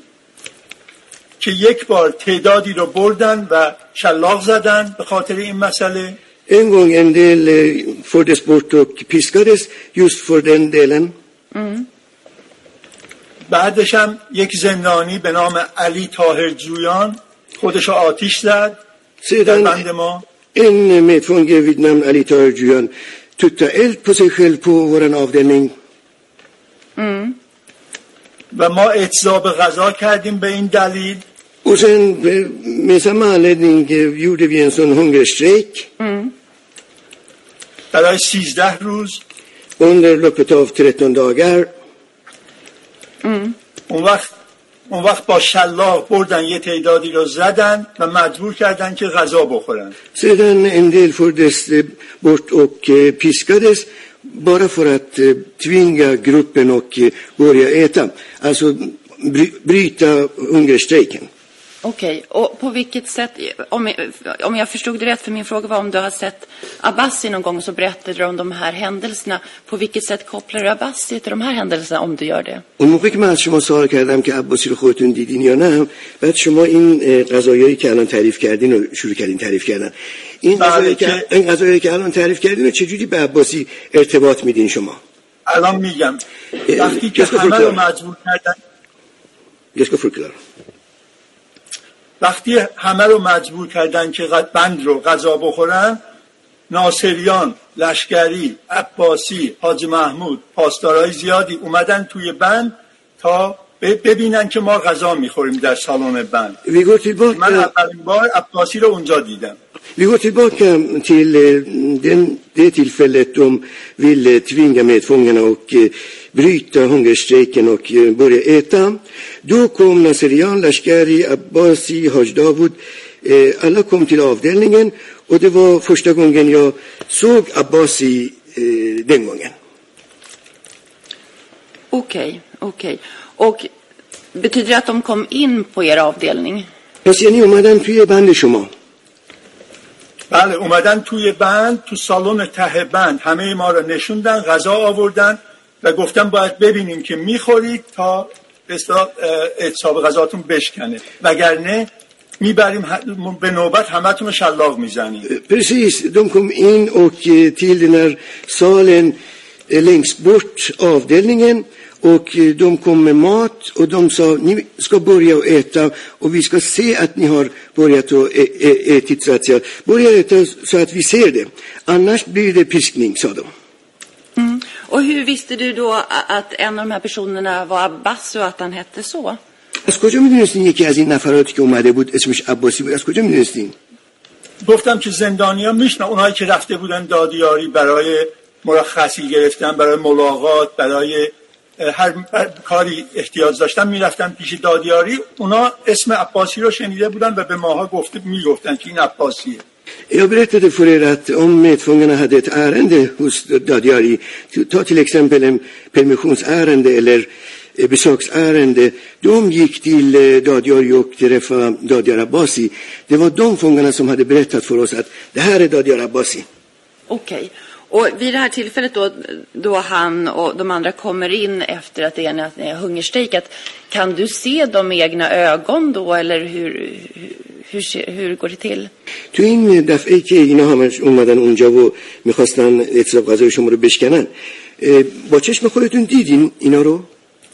که یک بار تعدادی رو بردن و شلاق زدن به خاطر این مسئله. En gång en del eh, fördes bort och piskades just för den delen. Mm. بعدش هم یک زندانی به نام علی طاهر جویان خودشو آتیش زد در بند ما. En medfånge vid namn Ali Tahir Juhan tuttade eld på sig själv på våran avdelning. Mm. و ما اعتصاب غذا کردیم به این دلیل. Och sen med samma anledning gjorde vi en sån hungerstrejk. Mm. برای سیزده روز. Under loppet av tretton dagar. Mm. اون وقت اون وقت با شلاق بردن یه تعدادی رو زدن و مجبور کردن که غذا بخورن. Sedan en del fördes bort och piskades bara för att tvinga gruppen och börja äta. Alltså bryta hungerstrejken. Okej, okay. Och på vilket sätt, om jag, om jag förstod det rätt, för min fråga var om du har sett Abbasi någon gång, så berättade du om de här händelserna. På vilket sätt kopplar du Abbasi till de här händelserna om du gör det? اون موقعی که من از شما سوال کردم که عباسی رو خودتون دیدین یا نه، بعد شما این قضایایی که الان تعریف کردین رو شروع کردین تعریف کردن. این قضایی که این قضایایی که الان تعریف کردین رو چجوری به عباسی ارتباط میدین شما؟ الان میگم. وقتی که همه رو مجبور کردن. Jag ska förklara. وقتی همه رو مجبور کردن که بند رو غذا بخورن، ناصریان، لشکری، عباسی، حاج محمود، پاسدارای زیادی اومدن توی بند تا ببینن که ما غذا میخوریم در سالن بند. من اولین بار عباسی رو اونجا دیدم. Vi går tillbaka till den, det tillfället de ville tvinga medfångarna och bryta hungerstrejken och börja äta. Då kom Naserian, Lashkari, Abbasi, Haj Davud. Alla kom till avdelningen och det var första gången jag såg Abbasi den gången. Okej, okej. Och betyder det att de kom in på er avdelning? پس یعنی اومدن توی بند شما؟ بله، اومدن توی بند، تو سالن ته بند همه ما رو نشوندن، غذا آوردن و گفتن باید ببینیم که میخورید تا اعتصاب غذاتون بشکنه، وگرنه میبریم به نوبت همتون رو شلاق میزنیم. Precis, de kom in och till den här salen längst bort avdelningen och de kom med mat och de sa ni ska börja att äta och vi ska se att ni har börjat att äta så att säga. Börja äta så att vi ser det. Annars blir det piskning, sa de. Mm. Och hur visste du då att en av de här personerna var Abbas och att han hette så? از کجا میدونستین یکی از این نفراتی که اومده بود اسمش عباسی بود؟ از کجا میدونستین؟ گفتم که زندانیان میشنن، اونایی که رفته بودن دادیاری برای مرخصی گرفتن، برای ملاقات، برای هر کاری احتیاج داشتن میرفتن پیش دادیاری، اونا اسم عباسی رو شنیده بودن و به ماها گفته میگفتن که این عباسیه. Jag berättade för er att om medfångarna hade ett ärende hos Dadiari, ta till exempel en permissionsärende eller besöksärende, de gick till Dadiari och träffade Dadiari Abbasi. Det var de fångarna som hade berättat för oss att det här är Dadiari Abbasi. Okej. Okay. Och vid det här tillfället då, då han och de andra kommer in efter att det är en hungerstrejkat, kan du se dem med egna ögon då, eller hur, hur, hur går det till? تو این دفعه که اینا همش اومدن اونجا و میخواستن اعتصاب غذای شما رو بشکنن، با چشم خودتون دیدین اینا رو؟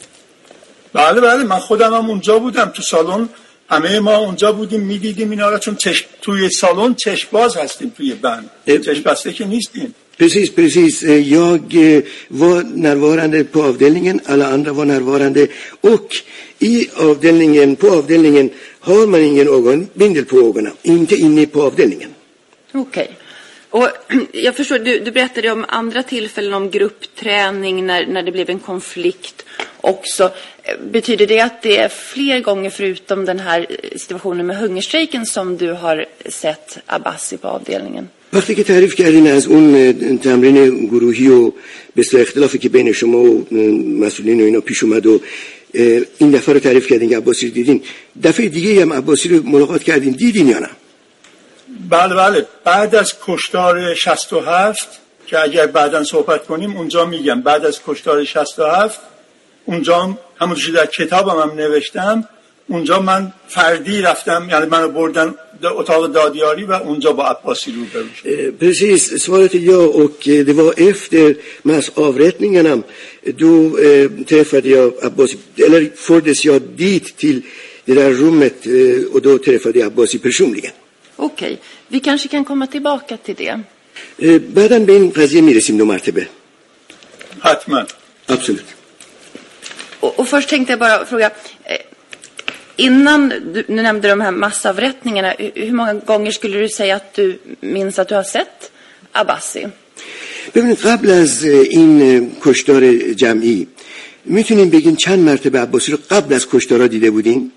بله بله، من خودم هم اونجا بودم، تو سالن همه ما اونجا بودیم میدیدیم اینا رو، چون چشم توی سالن چشم باز هستیم، توی بند چشم بسته که نیستیم. Precis, precis. Jag var närvarande på avdelningen, alla andra var närvarande och i avdelningen, på avdelningen har man ingen ögonbindel på ögonen, inte inne på avdelningen. Okej. Okay. Och jag förstår, du, du berättade om andra tillfällen om gruppträning när, när det blev en konflikt också. Betyder det att det är fler gånger förutom den här situationen med hungerstrejken som du har sett Abbasi på avdelningen? وقتی که تعریف کردین از اون تمرین گروهی و به اصطلاح اختلافی که بین شما و مسئولین و اینا پیش اومد و این دفعه رو تعریف کردین که عباسی رو دیدین، دفعه دیگه هم عباسی رو ملاقات کردین، دیدین یا نه؟ بله بله، بعد از کشتار شصت و هفت که اگر بعداً صحبت کنیم اونجا میگم، بعد از کشتار شصت و هفت اونجا همونجوری در کتابم هم نوشتم، اونجا من فردی رفتم، یعنی منو borden اتاق دادیاری و اونجا با عباسی روبرو شدم. Precis, svaret är ja, och det var efter massavrättningarna då eh, träffade jag Abbasi, eller fördes jag dit till det där rummet eh, och då träffade jag Abbasi personligen. Okej, okay. Vi kanske kan komma tillbaka till det. Eh, بعداً به این قضیه میرسیم دو مرتبه. حتما. Absolut. Och, och först tänkte jag bara fråga, eh, innan du, du nämnde de här massavrättningarna, hur många gånger skulle du säga att du minns att du har sett Abbasi? ببینید قبل از این کشتار جمعی میتونیم بگین چند مرتبه عباسی رو قبل از کشتارا دیده بودین؟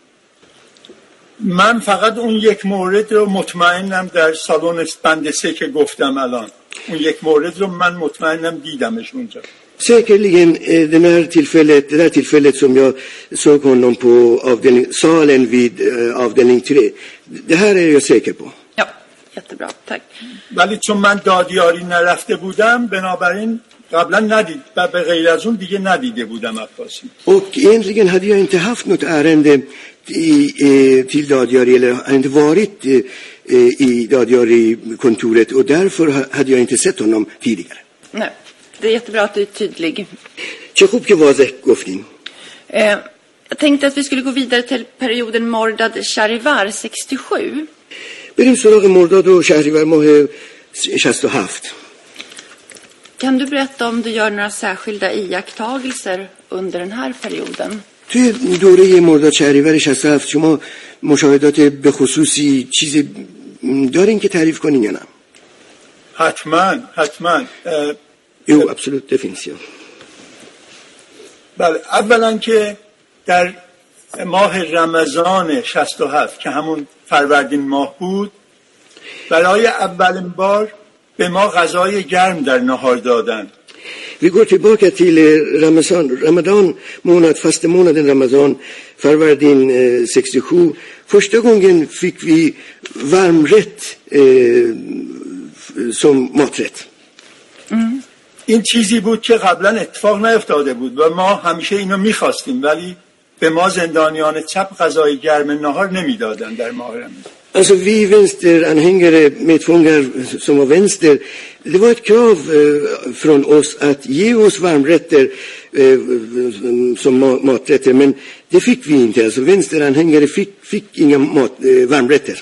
من فقط اون یک مورد رو مطمئنم در سالن بند سه که گفتم الان، اون یک مورد رو من مطمئنم دیدمش اونجا. Säkerligen den här tillfället, det där tillfället som jag såg honom på avdelning, salen vid uh, avdelning tre. Det här är jag säker på. Ja, jättebra. Tack. ولی چون من دادیاری نرفته بودم بنابراین قبلا ندید و به غیر از اون دیگه ندیده بودم عباسی. Och egentligen hade jag inte haft något ärende i, eh, till dadiari eller hade inte varit eh, i dadiari-kontoret och därför hade jag inte sett honom tidigare. Nej. Det är jättebra att du är tydlig. چه خوب که واضح گفتین. Jag tänkte att vi skulle gå vidare till perioden Mordad Shahrivar sextiosju. بریم سراغ مرداد و شهریور ماه شصت و هفت. Kan du berätta om du gör några särskilda iakttagelser under den här perioden? توی دوره مرداد شهریور شصت و هفت شما مشاهدات به خصوصی چیزی دارین که تعریف کنین یا نه؟ حتما حتما. یو ابسولوت دفینیسیون. بله، اولا که در ماه رمضان شصت و هفت که همون فروردین ماه بود، برای اولین بار به ما غذای گرم در نهار دادن. Vi går tillbaka till Ramazan, Ramadan månad, fasta månaden Ramazan, Farvardin eh, sextiosju. Första gången fick vi varmrätt eh, som maträtt. Mm. این چیزی بود که قبلا اتفاق نیفتاده بود و ما همیشه اینو می‌خواستیم، ولی به ما زندانیان چپ غذای گرم نهار نمیدادن در ماه رمضان. Alltså vi vänsteranhängare, medfångar som var vänster, det var ett krav eh, från oss att ge oss varmrätter eh, som maträtter, men det fick vi inte. Alltså vänsteranhängare fick, fick inga mat, eh, varmrätter.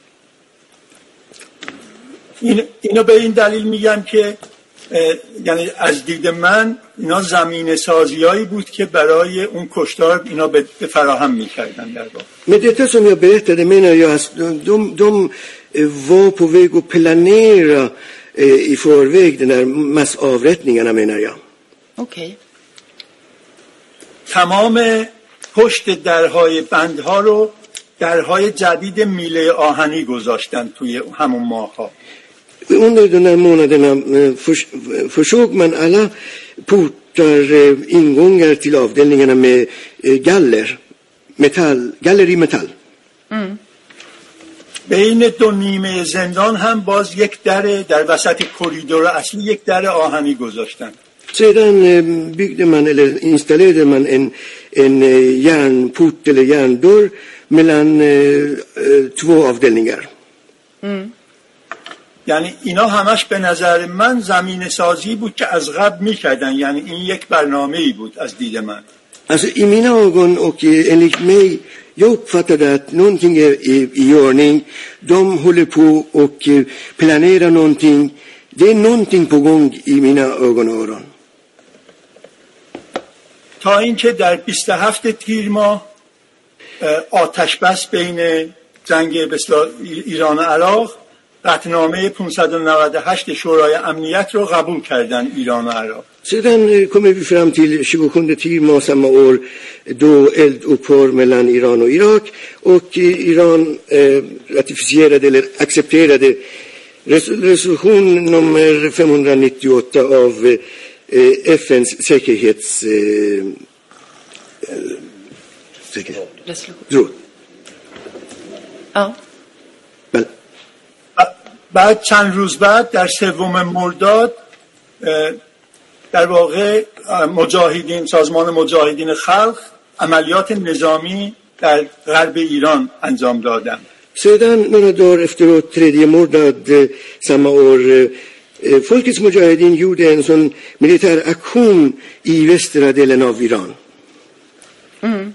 این اینو به این دلیل میگم که یعنی از دید من اینا زمین سازیایی بود که برای اون کشتار اینا به فراهم میکردن در واقع. Med detta som jag berättade menar jag att de, de var på väg att planera i förväg den här massavrättningarna menar jag. Okej. Okay. تمام پشت درهای بندها رو درهای جدید میله آهنی گذاشتن توی همون ماه‌ها. Under de här månaderna för, försåg man alla portar, ingångar till avdelningarna med galler, metall, galler i metall. Mm. بین دو نیمه زندان هم باز یک در در وسط کریدور اصلی یک در آهنی گذاشتن. Sedan byggde man eller installerade man en en järnport eller järndörr mellan två avdelningar. Mm. یعنی اینا همش به نظر من زمین سازی بود که از قبل میکردن، یعنی این یک برنامه‌ای بود از دید من. Alltså i mina ögon och enligt mig, jag uppfattade att någonting är i, i ordning. De håller på och planerar någonting. Det är någonting på gång i mina ögon och öron. تا اینکه در بیست و هفتم تیر ماه آتش بس بین جنگ ایران و عراق قطعنامه پانصد و نود و هشت شورای امنیت رو قبول کردن ایران و عراق. Sedan kommer vi fram till tjugosjunde tir samma år då eldupphör mellan Iran och Irak och Iran eh, ratificerade eller accepterade resolution nummer femhundranittioåtta av eh, F N:s säkerhets eh, säkerhetsråd. Ja. بعد چند روز بعد در سوم مرداد در واقع مجاهدین سازمان مجاهدین خلق عملیات نظامی در غرب ایران انجام دادند. Sedan några dagar efteråt, tredje mordad samma år, Folkets Mujahedin gjorde en sån militär aktion i västra delen av Iran. Mm.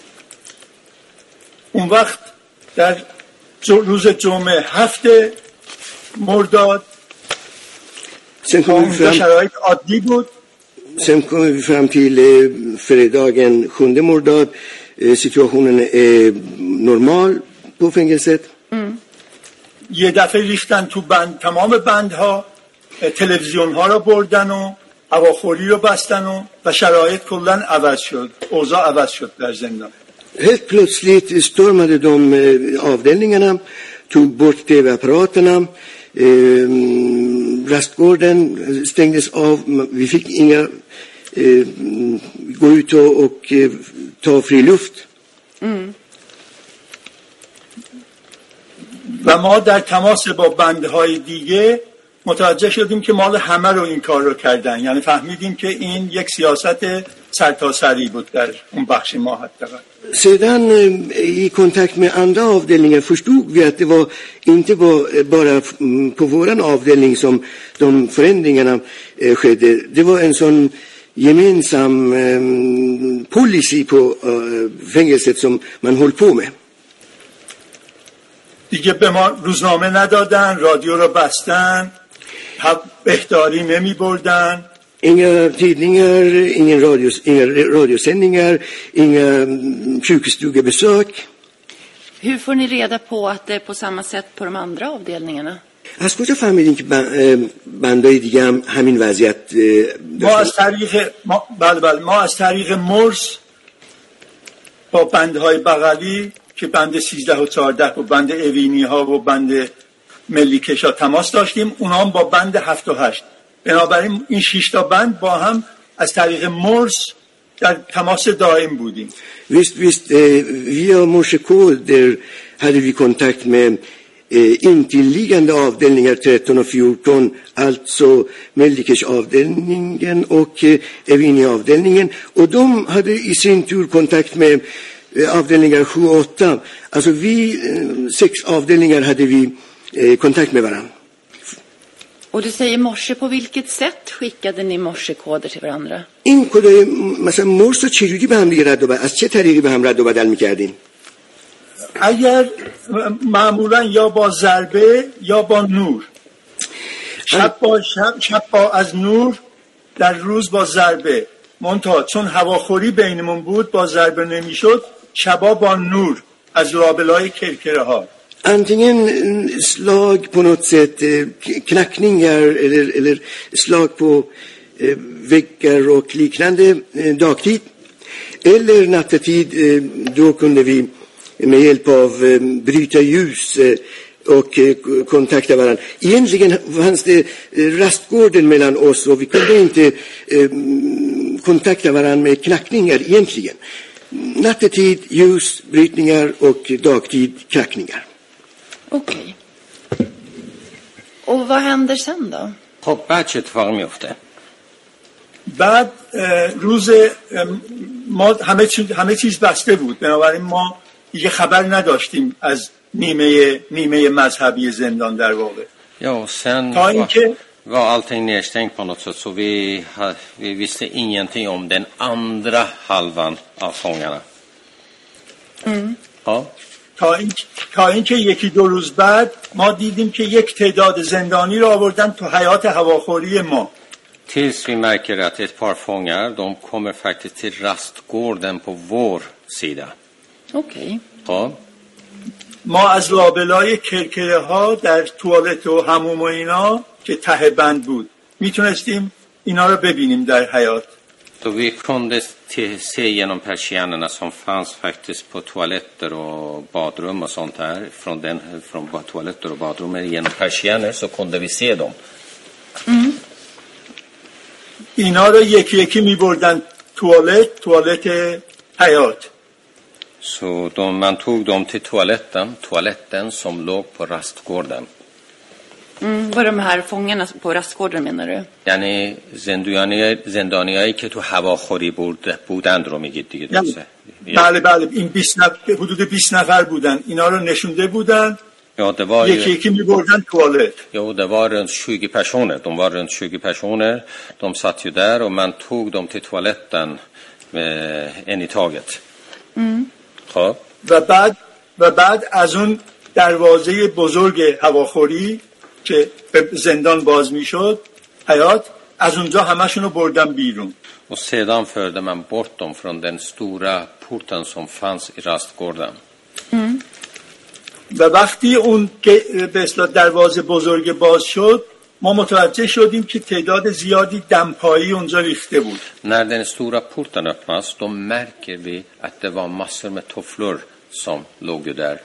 اون وقت در روز جمعه هفته مرداد Sen kommer vi fram, شرایط عادی بود. Sen kommer vi fram till eh, fredagen sjunde mordad. Eh, situationen är normal på fängelset. Mm. یه دفعه ریختن تو بند، تمام بندها تلویزیون ها رو بردن و هواخوری رو بستن و و شرایط کلا عوض شد. اوضاع عوض شد در زندان. Helt plötsligt stormade de eh, avdelningarna, tog bort tv-apparaterna. Eh, rastgården stängdes av. Vi fick inga eh, gå ut och, och eh, ta fri luft. Mm. و ما در تماس با بندهای دیگه متوجه شدیم که مال همه رو این کار رو کردن، یعنی فهمیدیم که این یک سیاست سرتاسری بود در اون بخش ما حداقل. Sedan i kontakt med andra avdelningar förstod vi att det var inte var bara på våran avdelning som de förändringarna skedde. Det var en sån gemensam eh, policy på eh, fängelset som man håller på med. دیگه به ما روزنامه ندادن، رادیو رو بستن، بهداری نمی بردن. Inga tidningar, ingen radios, inga radiosändningar, inga mm, sjukstugebesök. Hur får ni reda på att det är på samma sätt på de andra avdelningarna? از کجا فهمیدین که بندای دیگه هم همین وضعیت ما از طریق ما بله بله ما از طریق مرس با بندهای بغلی که بند سیزده و چهارده و بند اوینی ها و بند ملی کشا تماس داشتیم، اونا هم با بند هفت و هشت. بنابراین این شش تا بند با هم از طریق مرس در تماس دائم بودیم. Visst, visst, eh, via morsekoder hade vi kontakt med eh, intilliggande avdelningar tretton och fjorton, alltså Meldikers avdelningen och eh, Evini avdelningen, och de hade i sin tur kontakt med eh, avdelningar sju och åtta. Alltså vi, eh, sex avdelningar hade vi eh, kontakt med varandra. Och du säger morse, på vilket sätt skickade ni morsekoder till varandra? این کدای مثلا مرس رو چجوری به هم دیگه رد و بدل، از چه طریقی به هم رد و بدل می‌کردین؟ اگر معمولا یا با ضربه یا با نور. شب با شب, شب با از نور، در روز با ضربه. منتها چون هواخوری بینمون بود با ضربه نمیشد، شبا با نور از لابلای کرکره ها. Antingen slag på något sätt, knackningar eller, eller slag på eh, väggar och liknande eh, dagtid. Eller nattetid, eh, då kunde vi med hjälp av eh, bryta ljus eh, och eh, kontakta varandra. Egentligen fanns det eh, rastgården mellan oss och vi kunde inte eh, kontakta varandra med knackningar egentligen. Nattetid, ljus, brytningar och dagtid, knackningar. Okej. Och vad händer sen då? خب بعد چه اتفاقی میفته؟ بعد روز ما همه چیز همه چیز بسته بود، بنابراین ما دیگه خبر نداشتیم از نیمه نیمه مذهبی زندان در واقع. Ja, sen تا اینکه var allting nedstängt på något sätt, så vi, vi visste ingenting om den andra halvan av fångarna. Mm. Ja. تا این تا اینکه یکی دو روز بعد ما دیدیم که یک تعداد زندانی رو آوردن تو حیات هواخوری ما. Tills vi märker att ett par fångar, de kommer faktiskt till rastgården på vår sida. Okej. Ja. ما از لابلای کرکره ها در توالت و حموم و اینا که ته بند بود میتونستیم اینا رو ببینیم در حیات. Så vi kunde se genom persiennerna som fanns faktiskt på toaletter och badrum och sånt här. Från, den, från toaletter och badrum genom persienner så kunde vi se dem. Mm. اینا رو یکی یکی می بردن توالت، توالت حیات. Så de, man tog dem till toaletten, toaletten som låg på rastgården. Mm, var de här fångarna på rastgården menar du? یعنی زندانی زندانیایی که تو هواخوری بود بودند رو میگید دیگه درسته؟ بله بله این بیست نفر حدود بیست نفر بودن، اینا رو نشونده بودن. Ja, det var یکی یکی می‌بردن توالت. Jo, det var runt tjugo personer. De var runt tjugo personer. De satt ju där och man tog dem till toaletten med en i taget. Mm. خب و بعد و بعد از اون دروازه بزرگ هواخوری که به زندان باز میشد حیات، از اونجا همشون رو بردن بیرون. Och sedan förde man bort dem från den stora porten som fanns i rastgården. Mm. و وقتی اون که به اصطلاح دروازه بزرگ باز شد ما متوجه شدیم که تعداد زیادی دمپایی اونجا ریخته بود. När den stora porten öppnas då märker vi att det var massor med tofflor som låg där.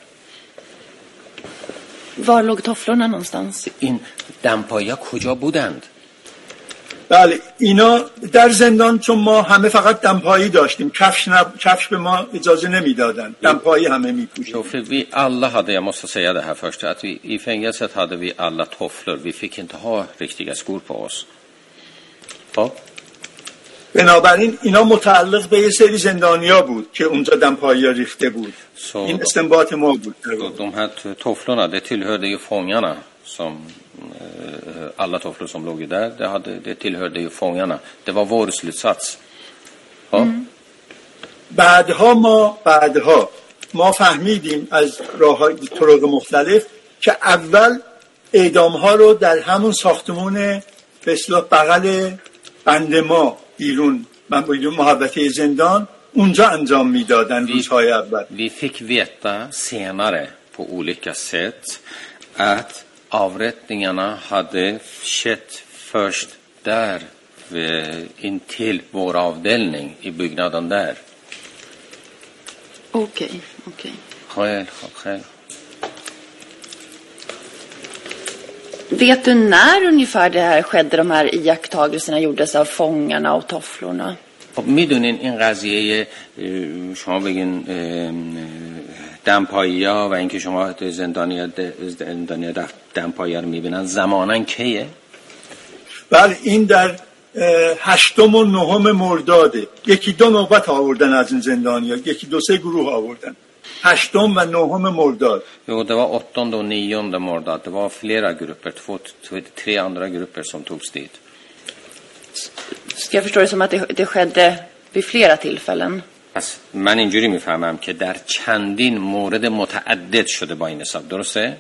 Var låg tofflorna någonstans? این دمپایی‌ها کجا بودند؟ بله اینا در زندان، چون ما همه فقط دمپایی داشتیم، کفش نب... کفش به ما اجازه نمیدادن، دمپایی همه میپوشیدیم. Så för vi alla hade, jag måste säga det här först, att vi i fängelset hade vi alla tofflor. Vi fick inte ha riktiga skor på oss. Ja. بنابراین اینا متعلق به یه سری زندانیا بود که اونجا دمپایی ریخته بود. Så این استنباط ما بود. de här tofflorna, det tillhörde ju fångarna som alla tofflor som låg där, det, hade, det tillhörde ju fångarna. Det var vår slutsats. Ja. Mm. بعدها ما بعدها ما فهمیدیم از راه‌های طرق مختلف که اول اعدام‌ها رو در همون ساختمان به اصطلاح بغل بند ما بیرون من بیرون محوطه زندان اونجا انجام میدادن روزهای اول. Vi fick veta senare på olika sätt att avrättningarna hade skett först där intill vår avdelning i byggnaden där. Okej, okay, okej. Okay. Själv, Vet du när ungefär det här skedde, de här iakttagelserna gjordes av fångarna och tofflorna? خب میدونین این قضیه شما بگین دمپایی‌ها و اینکه شما زندانیا زندانیا دمپایی‌ها رو میبینن زماناً کیه؟ بله این در هشتم و نهم مرداده. یکی دو نوبت آوردن از این زندانیا، یکی دو سه گروه آوردن. هشتم و نهم مرداد. Jo, det var åttonde och nionde mordad. Det var flera grupper, två, tre andra grupper som togs dit. Ska jag förstå det som att det, det skedde vid flera tillfällen? پس من اینجوری میفهمم که در چندین مورد متعدد شده با این حساب، درسته؟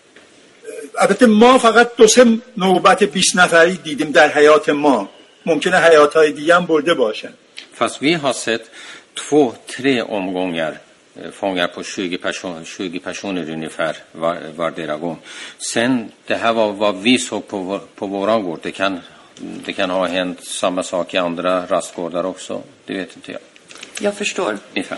البته ما فقط دو سه نوبت بیست نفری دیدیم در حیات ما. ممکنه حیات‌های دیگه هم برده باشن. Fast vi har sett två, tre omgångar fångar på tjugo personer, tjugo personer ungefär var, vardera gång. Sen det här var vad vi såg på, vår, på våran gård. Det kan, det kan ha hänt samma sak i andra rastgårdar också. Det vet inte jag. Jag förstår. Ungefär.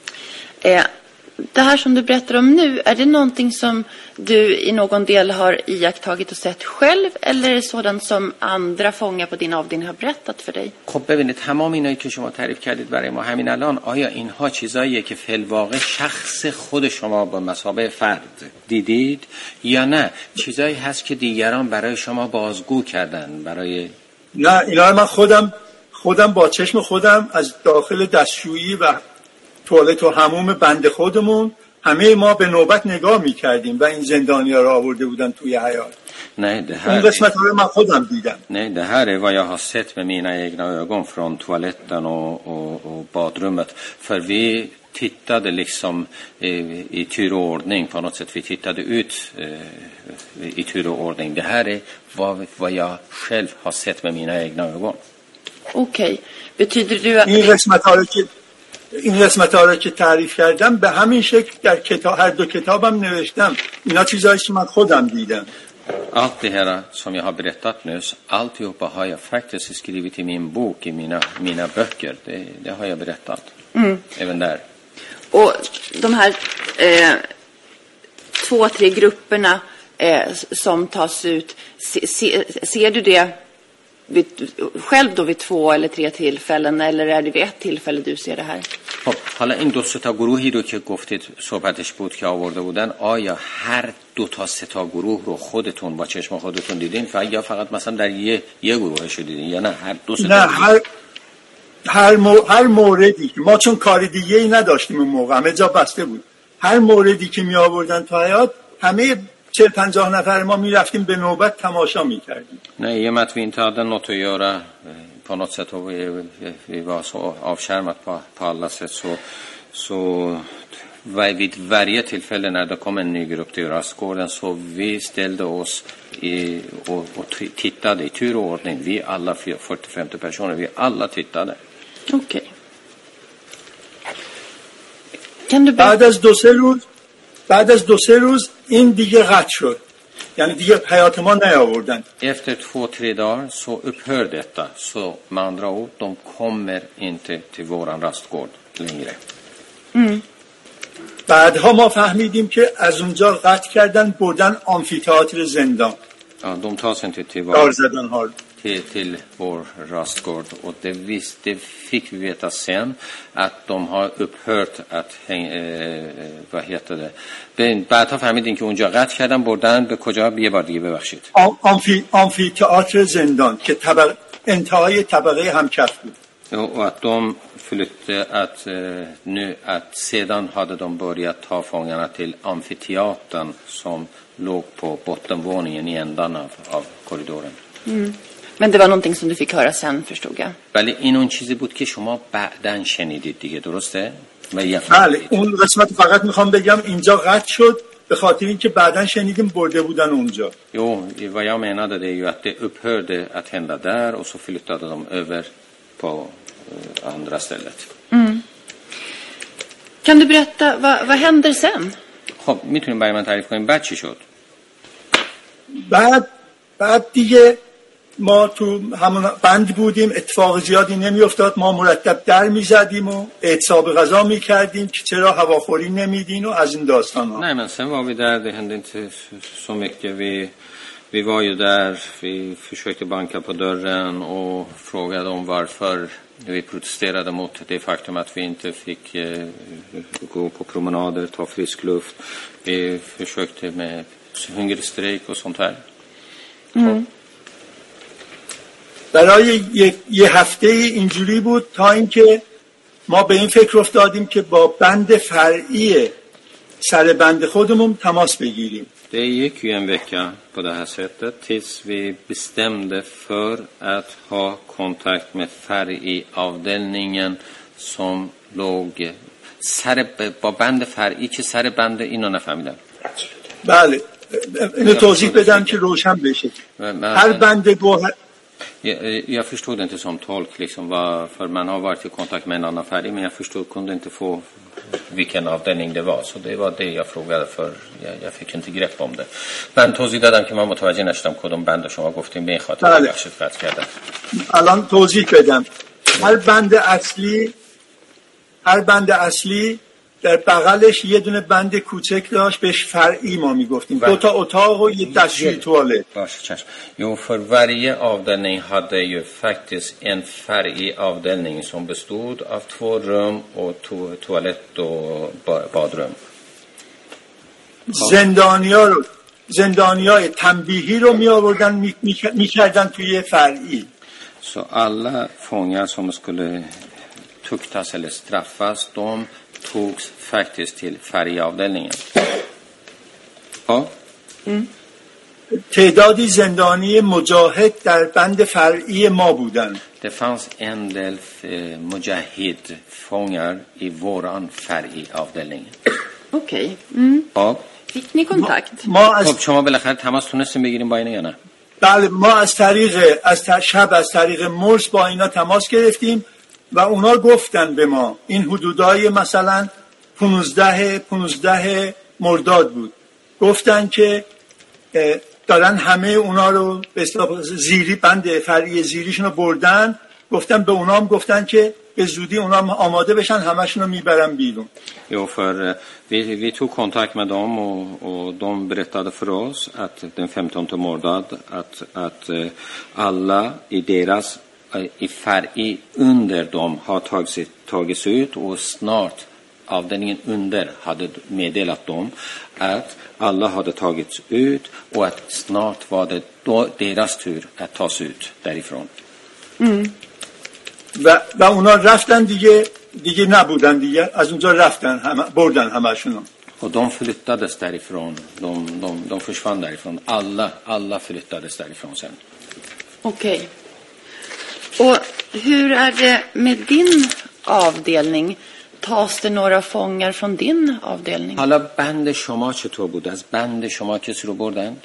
Eh, det här som du berättar om nu, är det någonting som du i någon del har iakttagit och sett själv, eller är det sådant som andra fångar på din avdelning har berättat för dig? خب ببینید تمام اینایی که شما تعریف کردید برای ما همین الان، آیا اینها چیزاییه که فی الواقع شخص خود شما با مثابه فرد دیدید یا نه چیزایی هست که دیگران برای شما بازگو کردن؟ برای نه اینا من خودم خودم با چشم خودم از داخل دستشویی و توالت و حموم بند خودمون همه ما به نوبت نگاه می‌کردیم و این زندانیا را آورده بودن توی حیاط. Nej, det här, اون قسمت رو من خودم دیدم. Nej, det här är vad jag har sett med mina egna ögon från toaletten och, och, och badrummet. För vi tittade liksom i, i tur och ordning på något sätt. Vi tittade ut eh, i tur och ordning. Det här är vad, vad jag själv har sett med mina egna ögon. Okej. Okay. Betyder det att... این قسمت ها رو که این قسمت ها رو که تعریف کردم به همین شکل در کتاب هر دو کتابم نوشتم. اینا چیزایی که من خودم دیدم. Allt det här som jag har berättat nyss, alltihopa har jag faktiskt skrivit i min bok, i mina, mina böcker. Det, det har jag berättat. Mm. Även där. Och de här eh, två, tre grupperna eh, som tas ut, se, se, ser du det vid, själv då vid två eller tre tillfällen, eller är det vid ett tillfälle du ser det här? خب حالا این دو سه تا گروهی رو که گفتید صحبتش بود که آورده بودن، آیا هر دو تا سه تا گروه رو خودتون با چشم خودتون دیدین یا فقط مثلا در یه یه گروهش دیدین یا نه هر دو سه تا؟ نه هر هر, مو... هر موردی که ما چون کار دیگه ای نداشتیم اون موقع همه جا بسته بود، هر موردی که می آوردن تو حیاط همه چهل پنجاه نفر ما می رفتیم به نوبت تماشا می کردیم. Nej, i och med att vi inte hade något att göra på något sätt och vi, vi var så avskärmat på, på alla sätt så, så vid varje tillfälle när det kom en ny grupp till rastgården så vi ställde oss i, och, och tittade i tur och ordning. Vi alla fyrtio till femtio personer, vi alla tittade. Okej. Okay. Kan du بعد از دو سه روز بعد از دو سه روز این دیگه قطع شد. یعنی دیگه حیات ما نیاوردن. Efter två, tre dagar så upphör detta. Så med andra ord, de kommer inte till våran rastgård längre. Mm. بعدها ما فهمیدیم که از اونجا قطع کردن بردن آمفی‌تئاتر زندان. Ja, de tas inte till vår, har. till, till vår rastgård. Och det, visst, det fick vi veta sen att de har upphört att häng, eh, vad heter det. det بعدها فهمیدیم که اونجا قطع کردن بردن به کجا یه بار دیگه ببخشید. آمفی آمفی‌تئاتر زندان که طبق انتهای طبقه همکف بود. Ja, och att de flyttade att eh, nu att sedan hade de börjat ta fångarna till amfiteatern som låg på bottenvåningen i ändan av, av korridoren. Mm. Men det var någonting som du fick höra sen, förstod jag. ولی این اون چیزی بود که شما بعداً شنیدید دیگه، درسته؟ بله، اون قسمت فقط میخوام بگم اینجا قطع شد به خاطر اینکه بعداً شنیدیم برده بودن اونجا. Jo, vad jag menade det är ju att det upphörde att hända där och så flyttade de över på uh, andra stället. Mm. Kan du berätta vad vad händer sen? خب میتونیم برای من تعریف کنیم بعد چی شد؟ بعد بعد دیگه ما تو همون بند بودیم، اتفاق زیادی نمیافتاد، ما مرتب در میزدیم و اعتصاب غذا میکردیم که چرا هواخوری نمیدین و از این داستان ها. Nej, men sen var vi där, det hände inte så mycket. Vi, vi var ju där, vi försökte banka på dörren och frågade om varför vi protesterade mot det faktum att vi inte fick eh, gå på promenader, ta frisk luft. Vi försökte med hungerstrejk och sånt här. Mm. برای یه, یه هفته اینجوری بود تا اینکه ما به این فکر افتادیم که با بند فرعی سر بند خودمون تماس بگیریم. Det gick ju en vecka på det här sättet tills vi bestämde för att ha kontakt med färgavdelningen som låg سر با بند فرعی که سر بند اینو نفهمیدم. بله اینو توضیح بدم که روشن بشه. هر بند گوهر Jag, jag förstod inte som tolk liksom vad, för man har varit i kontakt med en annan färg, men jag förstod, kunde inte få vilken avdelning det var, så det var det jag frågade för. Jag, jag fick inte grepp om det. Men توضیح دادم که من متوجه نشدم کدوم بند شما گفتیم به این خاطر بخشید قطع کردم. الان توضیح بدم. هر بند اصلی هر بند اصلی در بغلش یه دونه بند کوچک داشت بهش فرعی ما میگفتیم. دو تا اتاق و یه دستشویی توالت. باشه چشم. Jo, för varje avdelning hade ju faktiskt en färgig avdelning som bestod av två rum och to- toalett och badrum. زندانیا رو زندانیای تنبیهی رو می آوردن میکردن توی فرعی. Så alla fångar som skulle tuktas eller straffas, de togs faktiskt till färgavdelningen. Ja. Mm. تعدادی زندانی مجاهد در بند فرعی ما بودن. Det fanns en del eh, mujahid-fångar i våran färgavdelning. Okej. Okay. Mm. Ja. Fick ni kontakt? ما از خب شما بالاخره تماس تونستین بگیریم با اینا یا نه؟ بله ما از طریق از شب از طریق مرس با اینا تماس گرفتیم و اونا گفتن به ما این حدودای مثلا پانزده پانزده مرداد بود. گفتن که دارن همه اونا رو به اصطلاح زیری بند فرعی زیریشون رو بردن. گفتن به اونا هم گفتن که به زودی اونا هم آماده بشن همشون رو میبرن بیرون. Jo, för vi, vi tog kontakt med dem och, och de berättade för oss att den femtonde mordad att, att alla i deras i färg under dem har tagits, tagits ut och snart avdelningen under hade meddelat dem att alla hade tagits ut och att snart var det då deras tur att tas ut därifrån. Mm. و و اونا رفتن دیگه دیگه نبودن دیگه از اونجا رفتن هم بردن همشونو. Och de flyttades därifrån. De de de försvann därifrån. Alla alla flyttades därifrån sen. Okej. Okay. Och hur är det med din avdelning? Tas det några fångar från din avdelning? حالا بند شما چطور بود؟ از بند شما کسی رو بردند؟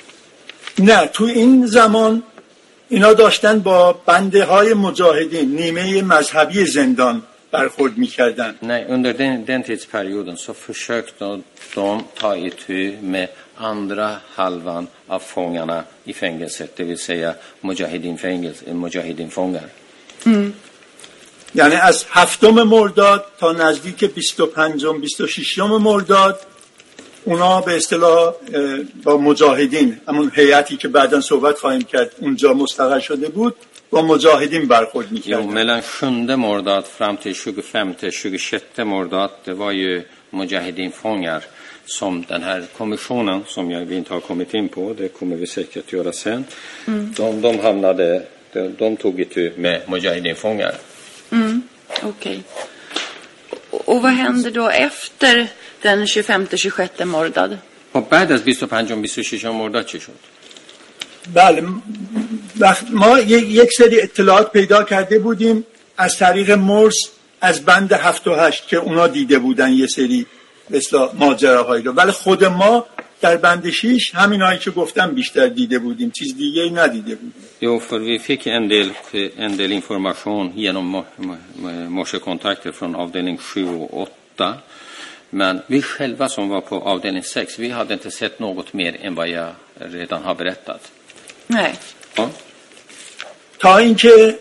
نه تو این زمان اینا داشتن با بنده های مجاهدین نیمه مذهبی زندان برخورد میکردن. Nej, under den, den tidsperioden så försökte de ta itu med andra halvan av fångarna i fängelset, det vill säga mujahidin fängelse, mujahidin fångar. Mm. یعنی از هفتم مرداد تا نزدیک بیست و پنجم بیست و ششم مرداد اونا به اصطلاح با مجاهدین همون هیئتی که بعداً صحبت خواهیم کرد اونجا مستقر شده بود با مجاهدین برخورد می‌کردن. Jo, mellan sjunde mordad fram till tjugofemte tjugosjätte mordad, det var ju mujahidin-fångar som den här kommissionen som jag vi inte har kommit in på, det kommer vi säkert göra sen. Mm. De de hamnade de, de tog itu med mujahidin-fångar. Okej. Och, och vad händer då efter den tjugofemte tjugosjätte Mordad? خب بعد از بیست و پنجم بیست و ششم مرداد چی شد؟ بله وقت ما یک سری اطلاعات پیدا کرده بودیم از طریق مرس از بند هفت و هشت که اونا دیده بودن یه سری مثلا ماجراهایی رو، ولی خود ما در band شش همینایی که گفتم بیشتر دیده بودیم، چیز دیگه ای ندیده بودیم. Jo, för vi fick en del, en del information genom morsekontakter från avdelning sju och åtta. Men vi själva som var på avdelning sex, vi hade inte sett något mer än vad jag redan har berättat. Nej. Ja. تا اینکه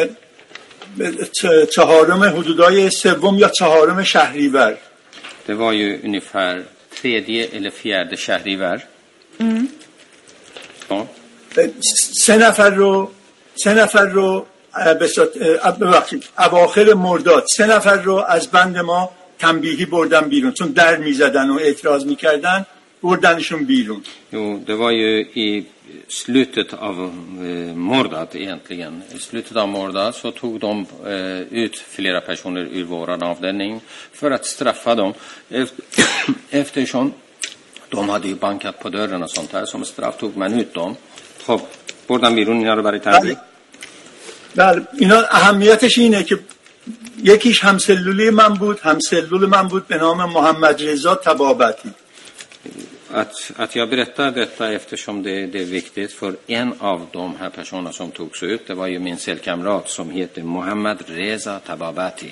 چهارم حدودای سوم یا چهارم شهریور. Det var ju ungefär tredje eller fjärde شهریور. Mm. Ja. سه نفر رو سه نفر رو ببخشید اواخر مرداد سه نفر رو از بند ما تنبیهی بردن بیرون، چون در میزدن و اعتراض میکردن بردنشون بیرون. Jo, det var ju i slutet av eh, Mordad egentligen. I slutet av Mordad så tog de eh, ut flera personer ur våran avdelning för att straffa dem. Eftersom de hade ju bankat på dörren och sånt här, som straff tog man ut dem. خب بردن بیرون اینا رو برای تنبیه. بله اینا اهمیتش اینه که یکیش همسلولی من بود، همسلول من بود به نام محمد رضا تبابتی. Att, att jag berättar detta eftersom det, det är viktigt, för en av de här personerna som togs ut, det var ju min cellkamrat som heter Mohammad Reza Tababati.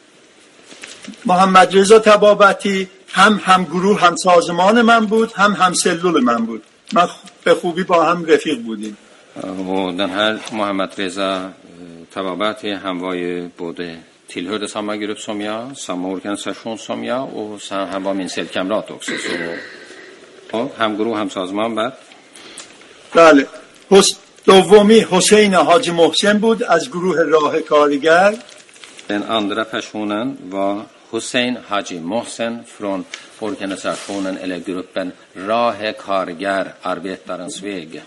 محمد رضا تبابتی هم هم گروه هم سازمان من بود، هم هم سلول من بود. من به خوبی با هم رفیق بودیم. Och den här Mohammad Reza Tababati, han var ju både tillhörde samma grupp som jag, samma organisation som jag, och sen han var min cellkamrat också. Så ja, همگروه هم سازمان بعد. بله. دومی حسین حاجی محسن بود از گروه راه کارگر. Den andra personen var Hussein Haji Mohsen från organisationen eller gruppen Rah Kargar, Arbetarens väg.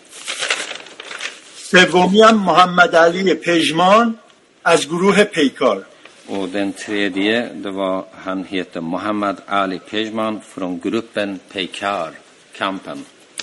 سومی هم محمد علی پژمان از گروه پیکار. Och den tredje, det var, han heter Mohammad Ali Pejman från gruppen Peikar, kampen.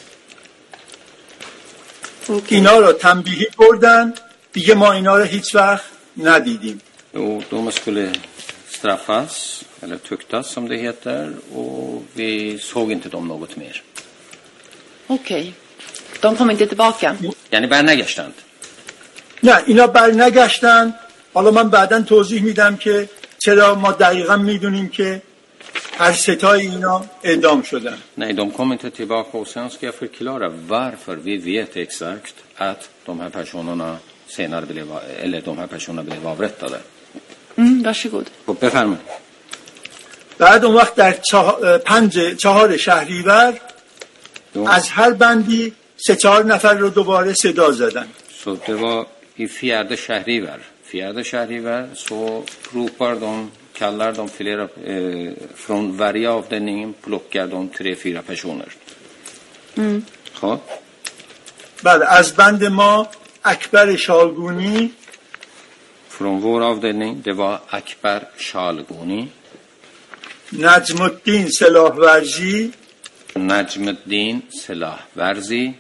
اینا رو تنبیهی بردن، دیگه ما اینا رو هیچ وقت ندیدیم. Och de skulle straffas, eller tuktas som det heter, och vi såg inte dem något mer. Okej. De kom inte tillbaka? یعنی برنگشتند. نه اینا برنگشتن. حالا من بعداً توضیح میدم که چرا ما دقیقاً میدونیم که هر ستای اینا اعدام شدن. Nej, de kom inte tillbaka, och sen ska jag förklara varför vi vet exakt att de här personerna senare blev, eller de här personerna blev avrättade. Mm, varsågod. خب بفرمایید. بعد اون وقت در چه... پنج چهار شهریور از هر بندی سه چهار نفر رو دوباره صدا زدن. Så det var i fjärde shahrivar. Fjärde shahrivar så ropar de, kallar de flera eh, från varje avdelning, plockar de tre fyra personer. Mm. خب بله از بند ما اکبر شالگونی. Från vår avdelning det var Akbar Shalgoni, نجم الدین سلاحورزی Najmuddin Selahvarzi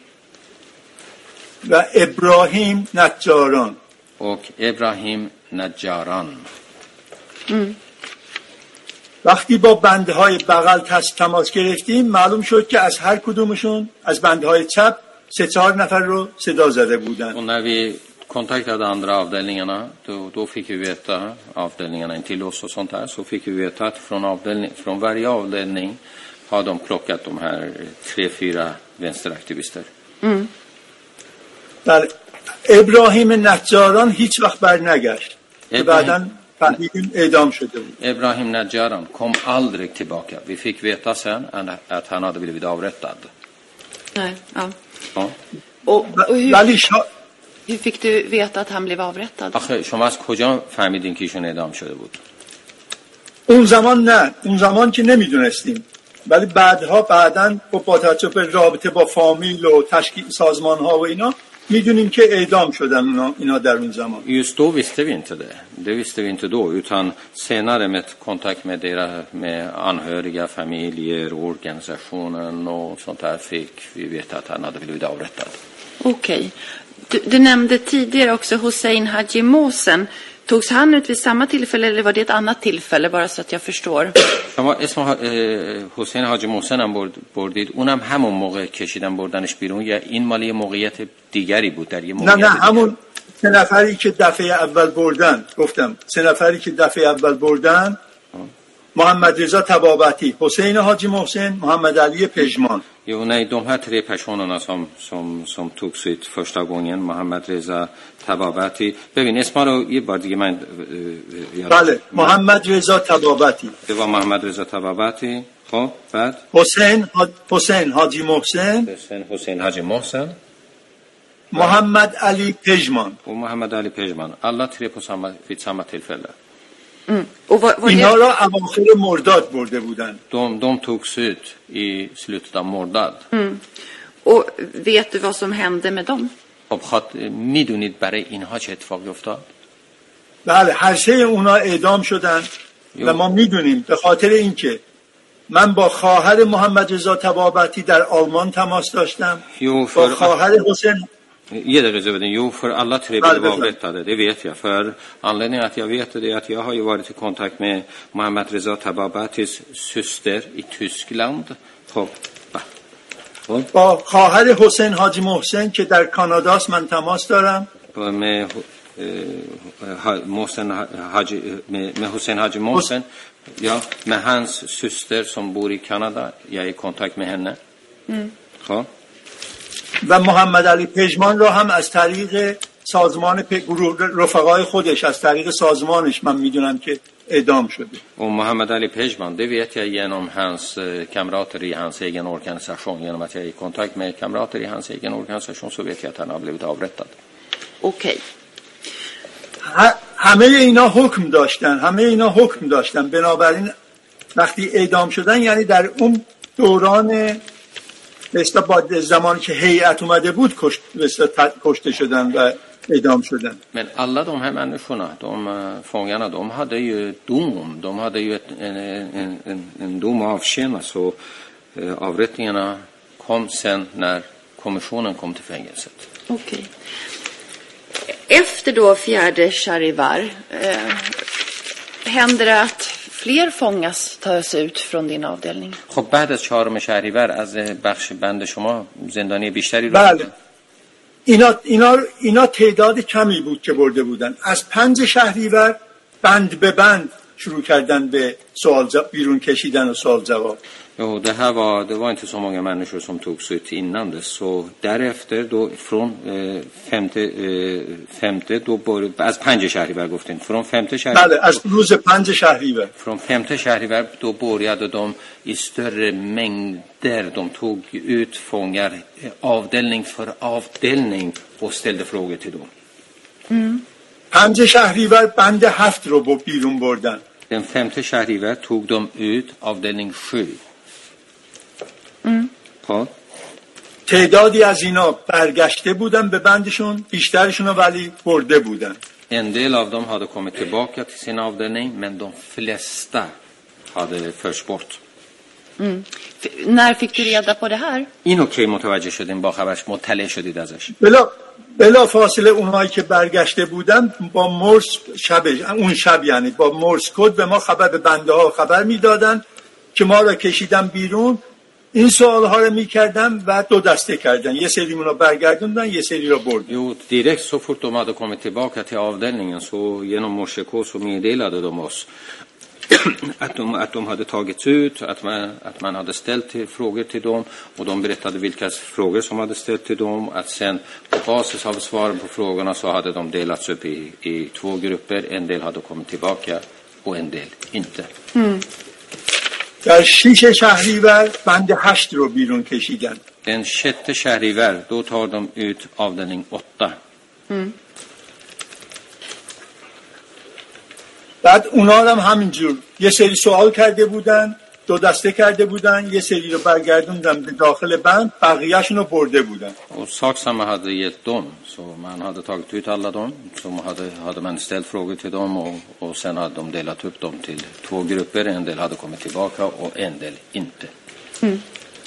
و ابراهیم نجاران. och Ibrahim Najjaran. Mm. وقتی با بندهای بغل تماس گرفتیم معلوم شد که از هر کدومشون از بندهای چپ سه چهار نفر رو صدا زده بودن. Och när vi kontaktade andra avdelningarna, då, då fick vi veta, avdelningarna intill oss och sånt här, så fick vi veta att från, avdelning, från varje avdelning har de plockat de här tre, fyra vänsteraktivister. Mm. بله ابراهیم نجاران هیچ وقت بر نگشت. بعداً فهمیدیم اعدام شده بود. Ibrahim Najjaran kom aldrig tillbaka. Vi fick veta sen att han hade blivit avrättad. Nej, ja. Ja. Och, och hur, ولی شا... hur fick du veta att han blev avrättad? آخه شما از کجا فهمیدین که ایشون اعدام شده بود؟ اون زمان نه، اون زمان که نمیدونستیم، ولی بعدها بعداً با توجه به رابطه با فامیل و تشکیل سازمان ها و اینا میدونیم که اعدام شدن اونا اینا در اون زمان. Just då visste vi inte det. Det visste vi inte då, utan senare med kontakt med deras med anhöriga, familjer, organisationen och sånt där fick vi veta att han hade blivit avrättad. Okej. Du, du nämnde tidigare också Hossein Haji Mohsen. Togs han ut vid samma tillfälle eller var det ett annat tillfälle, bara så att jag förstår? شما اسم حسین حاجی محسن هم بردید، اونم همون موقع کشیدن بردنش بیرون یا این مالی موقعیت دیگری بود در یه موقعیت؟ نه نه همون سه نفری که دفعه اول بردن، گفتم سه نفری که دفعه evel بردن، محمد رضا طبابتی، حسین حاجی محسن، محمد علی پژمان. Jo, nej, de här tre personerna som, som, som togs ut första gången, Mohammad Reza Tababati. ببین اسما رو یه بار دیگه من بله، محمد رضا طبابتی. Det var Mohammad Reza Tababati. خب بعد حسین حسین حاجی محسن، حسین حسین حاجی محسن، محمد علی پژمان و محمد علی پژمان. alla tre på samma vid samma tillfälle. Mm. Och vad, vad اینا را اواخر مرداد برده بودن. De, de togs ut i slutet av mordad. Mm. Och vet du vad som hände med dem? خب خاط میدونید برای اینها چه اتفاقی افتاد؟ بله، هر سه اونا اعدام شدن و ما میدونیم به خاطر اینکه من با خواهر محمد رضا طبابتی در آلمان تماس داشتم. با خواهر حسین Ge det reservaden. Jo, för alla tre blev avrättade, det vet jag. För anledningen att jag vet det är att jag har ju varit i kontakt med Mohammad Reza Tababatis syster i Tyskland. با خواهر حسین حاجی محسن که در کاناداست من تماس دارم. med Mohsen Haji med, med Hussein Haji Mohsen. Ja, med hans syster som bor i Kanada. Jag är i kontakt med henne. Mm. Ja. و محمد علی پژمان را هم از طریق سازمان گروه رفقای خودش، از طریق سازمانش من میدونم که اعدام شده. Och Mohammad Ali Pejman, det vet jag genom hans kamrater i hans egen organisation. Genom att jag är i kontakt med kamrater i hans egen organisation så vet jag att han har blivit avrättad. Okej. همه اینا حکم داشتن، همه اینا حکم داشتن. بنابراین وقتی اعدام شدن یعنی در اون دوران مثلا با زمانی که هیئت اومده بود کشت مثلا کشته شدن و اعدام شدن. Men alla de här människorna, de fångarna, de hade ju dom, de hade ju ett, en, en, en, en dom avtjänad, så eh, avrättningarna kom sen när kommissionen kom till fängelset. Okej. Efter då fjärde Shahrivar eh, händer det att fler fångas tas ut från din avdelning؟ خب بعد از چهارم شهریور از بخش بند شما زندانی بیشتری رو بله. اینا اینا اینا تعداد کمی بود که برده بودن. از پنج شهریور بند به بند شروع کردن به سوال جواب بیرون کشیدن و سوال جواب. Jo, det här var det var inte så många människor som togs ut innan det, så därefter då från eh, femte eh, femte då bör از پنج شهریور گفتین från femte شهریور. بله، از روز پنج شهریور. Från femte شهریور då började de i större mängder, de tog ut fångar avdelning för avdelning och ställde frågor till dem. Mm. پنج شهریور بند هفت رو با بیرون بردن. Den femte شهریور tog de ut avdelning sju. Mm. خب تعدادی از اینا برگشته بودن به بندشون، بیشترشون ولی برده بودن. En del av dem hade kommit tillbaka till sin avdelning, men de flesta hade förts bort. Mm. När fick du reda på det här؟ اینو کی متوجه شدین، با خبرش مطلع شدید ازش؟ بلا بلا فاصله اونایی که برگشته بودن با مرس شب اون شب یعنی با مرس کد به ما خبر، به بنده ها خبر میدادن که ما را کشیدن بیرون. این سوال ها رو میکردن و دو دسته کردن، یه سری اونا برگردوندن، یه سری را بردن. Jo, direkt så fort de hade kommit tillbaka till avdelningen så genom morsekod så meddelade de oss att de, att de hade tagits ut, att man, att man hade ställt till frågor till dem och de berättade vilka frågor som hade ställt till dem, att sen på basis av svaren på frågorna så hade de delats upp i, i två grupper, en del hade kommit tillbaka och en del inte. Mm. در شیش شهریور بند هشت رو بیرون کشیدن. Den sjätte شهریور då tar de ut avdelning åtta. Mm. بعد اونا هم همینجور یه سری سوال کرده بودن، دو دسته کرده بودن، یه سری رو برگردوندن به داخل بند، بقیه‌شون رو برده بودن. Och sak samma hade gett dem, så man hade tagit ut alla dem, så hade, hade man ställt frågor till dem och, och sen hade de delat upp dem till två grupper, en del hade kommit tillbaka och en del inte. Mm.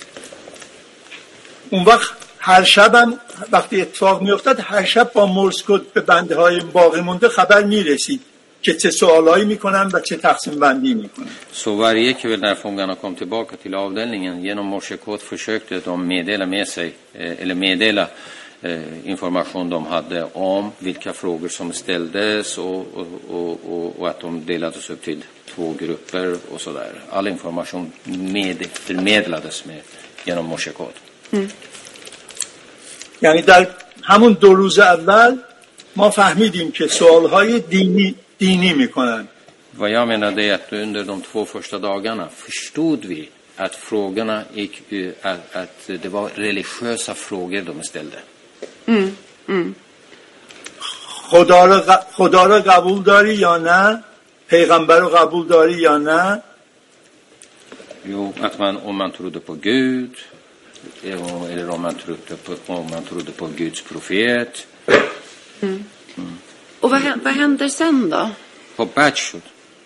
اون وقت هر شبم وقتی اتفاق میافتاد هر شب با مورس کد به بنده های باقی مونده خبر میرسید که چه سوالایی میکنن و چه تقسیم بندی میکنن. Så varje kväll när fångarna kom tillbaka till avdelningen genom morsekod försökte de meddela med sig eller meddela eh, information de hade om vilka frågor som ställdes och, och, och, och, och att de delades upp till två grupper och så där. All information med, förmedlades med genom morsekod. Mm. یعنی در همون دو روز اول ما فهمیدیم که سوالهای دینی دینی میکنن. Vad jag menar är att under de två första dagarna förstod vi att frågorna gick, att, att det var religiösa frågor de ställde. Mm. Mm. خدا رو خدا رو قبول داری یا نه؟ پیغمبر رو قبول داری یا نه؟ Jo, att man om man trodde på Gud eller om man trodde på om man trodde på Guds profet. Mm. Mm. Och vad vad händer sen då? På بعد شد.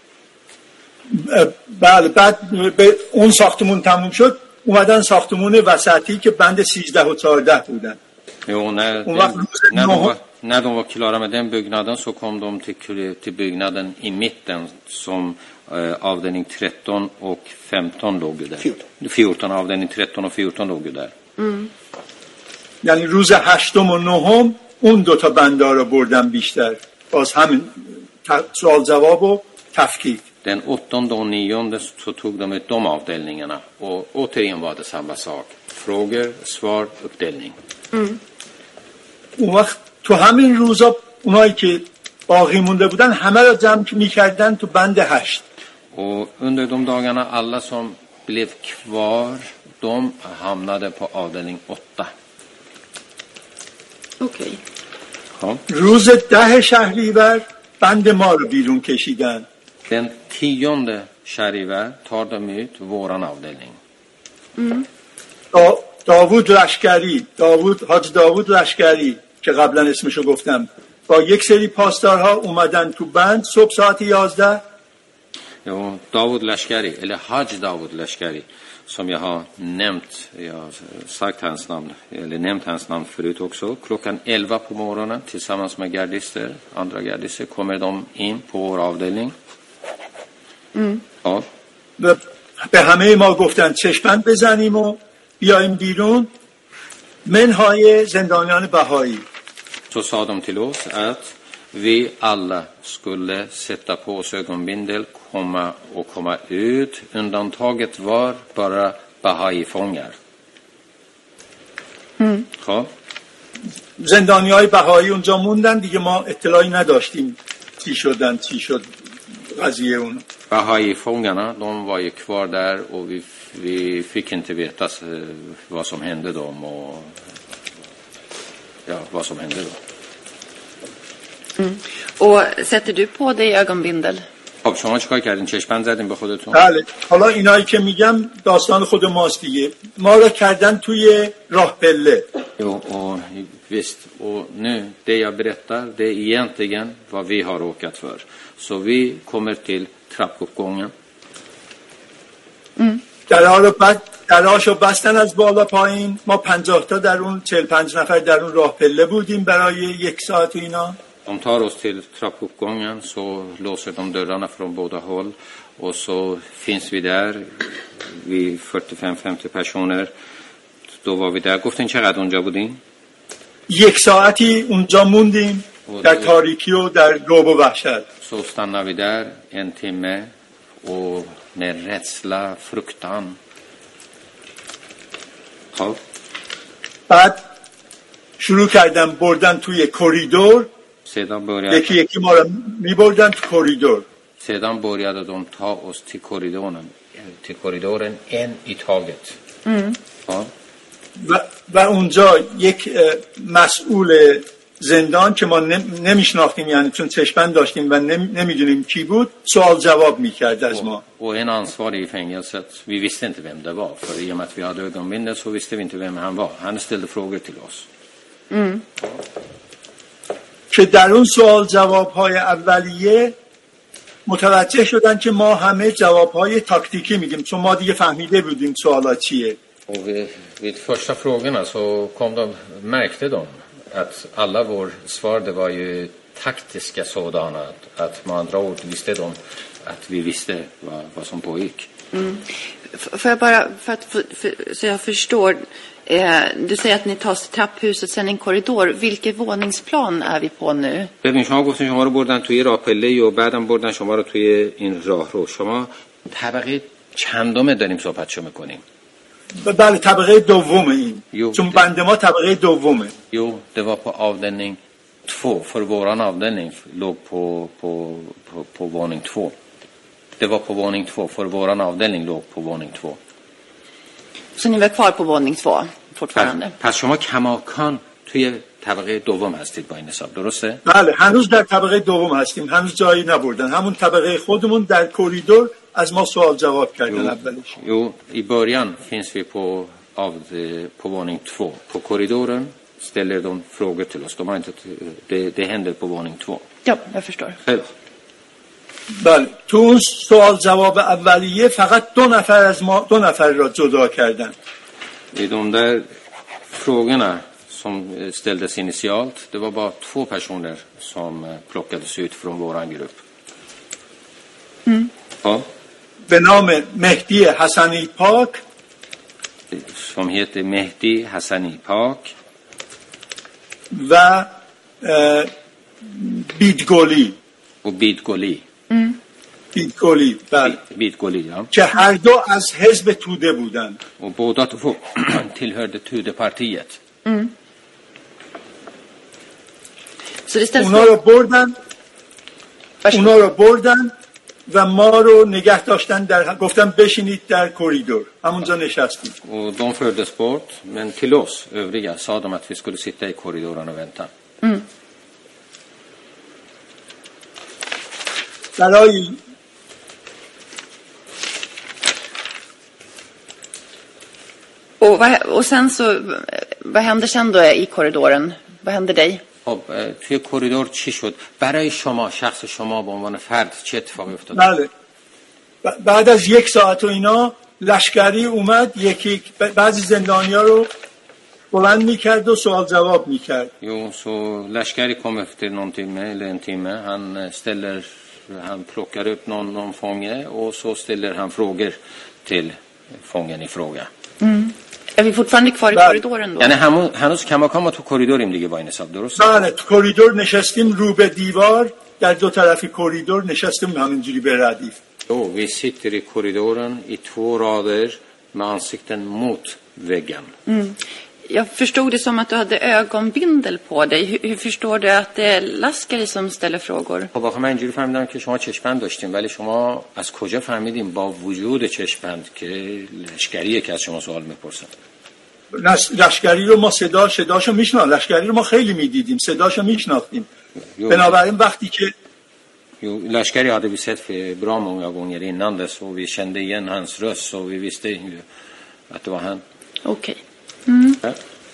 بله بعد به اون ساختمون تموم شد اومدن ساختمون وسطی که بند سیزده و چهارده بودن. Jo, när, den, när, de var, när de var klara med den byggnaden så kom de till, till byggnaden i mitten som eh, avdelning tretton och femton låg där. fjorton avdelning tretton och fjorton låg där. Mm. یعنی روز هشتم و نهم اون دو تا بنده رو بردن بیشتر. باز همین سوال جواب و تفکیک. Den åttonde och nionde så tog de ut de avdelningarna och återigen var det samma sak. Frågor, svar, uppdelning. Mm. اون وقت تو همین روزا اونایی که باقی مونده بودن همه رو جمع می‌کردن تو بند هشت. Och under de dagarna alla som blev kvar de hamnade på avdelning åtta. Okej. Okay. روز ده شهریور بند ما رو بیرون کشیدن. Den tionde شهریور tar de ut våran avdelning. Mm. دا داوود لشکری داوود حاج داوود لشکری که قبلا اسمشو گفتم با یک سری پاسدارها اومدن تو بند صبح ساعت یازده. Jo, Davud Lashkari eller Haj Davud Lashkari som jag har nämnt, jag har sagt hans namn eller nämnt hans namn förut också. Klockan elva på morgonen tillsammans med gardister, andra gardister kommer de in på vår avdelning. Mm. Ja. به همه ما گفتن چشمند بزنیم و بیایم بیرون منهای زندانیان بهایی. Så sa de till oss att vi alla skulle sätta på oss ögonbindel, komma och komma ut. Undantaget var bara Bahai-fångar. Mm. خب زندانیای بهایی اونجا موندن دیگه ما اطلاعی نداشتیم چی شدن چی شد قضیه اون. Bahai-fångarna de var ju kvar där och vi vi fick inte veta vad som hände dem och ja vad som hände då. Mm. Och sätter du på dig ögonbindel? خب شما چیکار کردین؟ چشمند زدین به خودتون؟ بله. حالا اینایی که میگم داستان خود ماست دیگه. ما رو کردن توی راه پله. Jo, och visst. Och nu, det jag berättar, det är egentligen vad vi har råkat för. Så vi kommer till trappuppgången. Mm. درها بعد درهاشو بستن از بالا پایین. ما پنجاه تا در اون چهل و پنج نفر در اون راه پله بودیم برای یک ساعت اینا. De tar oss till trappuppgången så låser de dörrarna från båda håll och så finns vi där vi fyrtiofem femtio personer. Då var vi där. گفتین چقدر اونجا بودین؟ یک ساعتی اونجا موندیم در تاریکی و در رعب و وحشت. Så stannar vi där en timme och med rädsla, fruktan. خب بعد شروع کردم بردن توی کوریدور. Sedan började یکی یکی ما رو می‌بردن تو کوریدور. Sedan började de ta oss till korridoren, till korridoren en i taget. Mm. Ja. و, و اونجا یک مسئول زندان که ما نمیشناختیم، یعنی چون چشمند داشتیم و نمیدونیم کی بود، سوال جواب میکرد از ما. Och en ansvarig i fängelset, vi visste inte vem det var, för i och med att vi hade ögonbindel så visste vi inte vem han var. Han ställde frågor till oss. Mm. که در اون سوال جواب‌های اولیه متوجه شدن که ما همه جواب‌های تاکتیکی میدیم، چون ما دیگه فهمیده بودیم سوالات چیه. Och vid, vid första frågorna så kom de, märkte de att alla vår svar det var ju taktiska sådana, att, att med andra ord visste de att vi visste vad, vad som pågick. Mm. Får jag bara, för att, för, för, så jag förstår, eh, du säger att ni tar till trapphuset, sen en korridor. Vilket våningsplan är vi på nu? ببین شما گفتین شما رو بردن توی راهپله و بعدم بردن شما رو توی این راه رو. شما طبقه چندم داریم صحبتشو میکنیم؟ بله طبقه دومه این. Jo, چون بند ما طبقه دومه. Jo, det var på avdelning två, för våran avdelning låg på på på på våning två. Det var på våning två, för våran avdelning låg på våning två. Så ni var kvar på våning två fortfarande? پس شما کماکان توی طبقه دوم هستید با این حساب، درسته؟ بله هنوز در طبقه دوم هستیم، هنوز جایی نبردن، همون طبقه خودمون در کوریدور از ما سوال جواب کردن اولش. Jo, i början finns vi på av på våning två. På korridoren ställer de frågor till oss. De har inte det det händer på våning två. Ja, jag förstår. Själv. بله تو اون سوال جواب اولیه فقط دو نفر از ما دو نفر را جدا کردن. I de där frågorna som ställdes initialt, det var bara två personer som plockades ut från våran grupp. Mm. Ja. به نام مهدی حسنی پاک som heter Mehdi Hassani Pak و بیدگلی och Bidgoli. Mm. بیدگلی بله Bidgoli, ja. که هر دو از حزب توده بودن. Och båda två tillhörde Tudepartiet. Mm. Så det اونا رو بردن اونا رو بردن و ما رو نگه داشتن در گفتم بشینید در کوریدور، همونجا نشستیم. Och de fördes bort, men till oss övriga sa de att vi skulle sitta i korridoren och vänta. Mm. برای och, vad, och sen så vad hände sen då i korridoren? Vad hände dig? خب توی کوریدور چی شد؟ برای شما شخص شما به عنوان فرد چه اتفاقی افتاد؟ بله بعد از یک ساعت و اینا لشکری اومد، یکی بعضی زندانیا رو بلند میکرد و سوال جواب میکرد. Jo, så لشکری kom efter någon timme eller en timme. Han ställer han plockar upp någon någon fånge och så ställer han frågor till fången i fråga. Mm. Är vi fortfarande kvar i korridoren då? یعنی همون هنوز کماکان ما تو کوریدوریم دیگه با این حساب، درست؟ بله تو کوریدور نشستیم رو به دیوار، در دو طرفی کوریدور نشستیم همینجوری به ردیف. Jo, vi sitter i korridoren i två rader med ansikten mot väggen. Mm. Jag förstod det som att du hade ögonbindel på dig. Hur, hur förstår du att det är Laskari som ställer frågor? خب آخه من اینجوری فهمیدم که شما چشمند داشتین، ولی شما از کجا فهمیدین با وجود چشمند که لشکریه که از شما سوال میپرسن؟ لشکری رو ما صدا صداشو میشناختیم، لشکری رو ما خیلی میدیدیم، صداشو میشناختیم. بنابراین وقتی که Jo, Lashkari hade vi sett för bra många gånger innan det, så vi kände igen hans röst, så vi visste ju att det var han. Okej. Mm. Ja.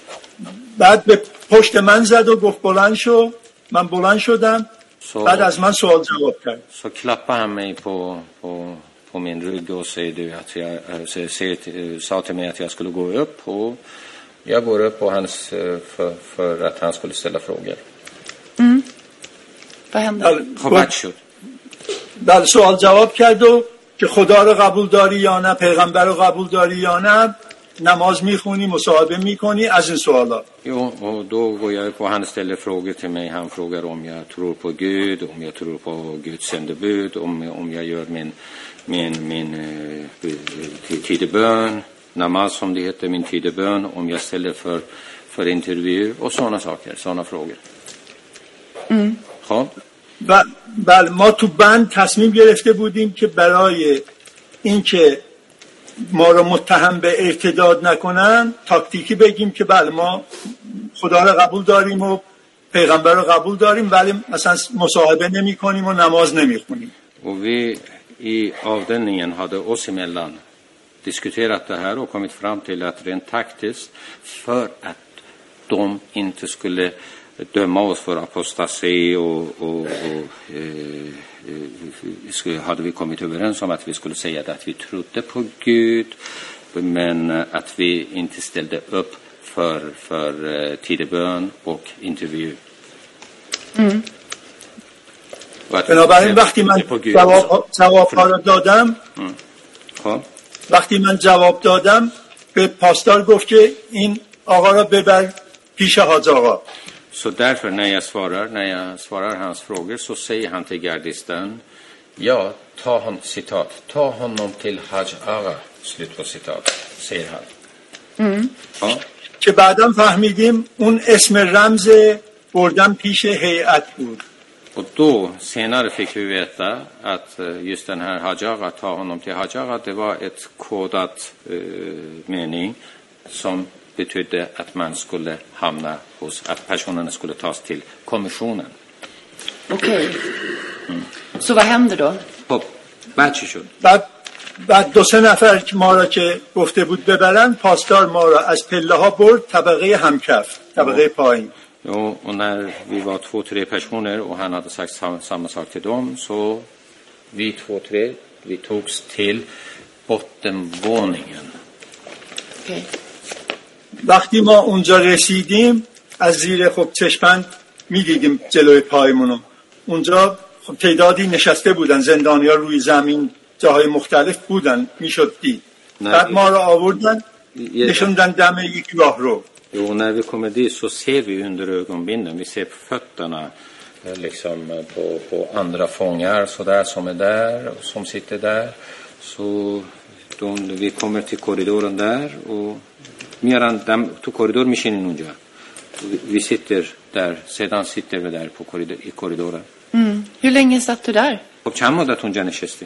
بعد به پشت من زد و گفت بلند شو، من بلند شدم. Så, بعد از من سوال جواب کرد. Så klappade han mig på på på min rygg och säger att jag så, så, sa till mig att jag skulle gå upp, och jag går upp på hans för, för att han skulle ställa frågor. Mm. vad hände? خب شد. بله سوال جواب کرد و که خدا رو قبول داری یا نه، پیغمبر رو قبول داری یا نه، نماز میخونی، مصاحبه میکنی، از این سوالا. Jo, och då går jag på, han ställer frågor till mig. Han frågar om jag tror på Gud, om jag tror på Guds sändebud, om om jag gör min min min uh, tidebön, namaz som det heter, min tidebön, om jag ställer för för intervju och såna saker, såna frågor. Mm. خب و بله ما تو بند تصمیم گرفته بودیم که برای اینکه ما رو متهم به ارتداد نکنن تاکتیکی بگیم که بله ما خدا رو قبول داریم و پیغمبر رو قبول داریم ولی مثلا مصاحبه نمی کنیم و نماز نمی خونیم. Och vi i avdelningen hade oss emellan diskuterat det här och kommit fram till att rent taktiskt för att de inte skulle döma oss för apostasi och, och, och eh, hade vi kommit överens om att vi skulle säga att vi trodde på Gud men att vi inte ställde upp för, för uh, tidebön och intervju. Mm. بنابراین وقتی من جواب جواب ها رو دادم وقتی من جواب دادم به پاسدار گفت که این آقا را ببر پیش حاج آقا. Så därför när jag svarar när jag svarar hans frågor så säger han till gardisten ja ta honom citat ta honom till Haj Aga slut på citat säger han. Mm. Ja. که بعدم فهمیدیم اون اسم رمز بردن پیش هیئت بود. Och då senare fick vi veta att just den här Haj Aga ta honom till Haj Aga det var ett kodat uh, mening som betydde att man skulle hamna hos att personerna skulle tas till kommissionen. Okej. Okay. Mm. Så vad händer då? خب بعد چی شد؟ بعد بعد دو سه نفر که ما را که گفته بود ببرن پاسدار ما را از پله ها برد طبقه همکف طبقه پایین. Jo, och när vi var två, tre personer och han hade sagt samma, samma sak till dem så vi två, tre vi togs till bottenvåningen. Okej. Okay. وقتی ما اونجا رسیدیم از زیر خب چشمند میدیدیم جلوی پایمونو اونجا خب تعدادی نشسته بودن زندانی‌ها روی زمین جاهای مختلف بودن میشد دید. بعد ما رو آوردن نشوندن دم یک راهرو. Jo, när vi kommer dit så ser vi under ögonbindeln, vi ser på fötterna liksom på, på andra fångar så där som är där som sitter där så de, vi kommer till korridoren där och میارن دم تو کوریدور میشینین اونجا vi sitter där sedan sitter vi där på korridor i korridoren. Mm. Hur länge satt du där? خب چند مدت اونجا نشستی؟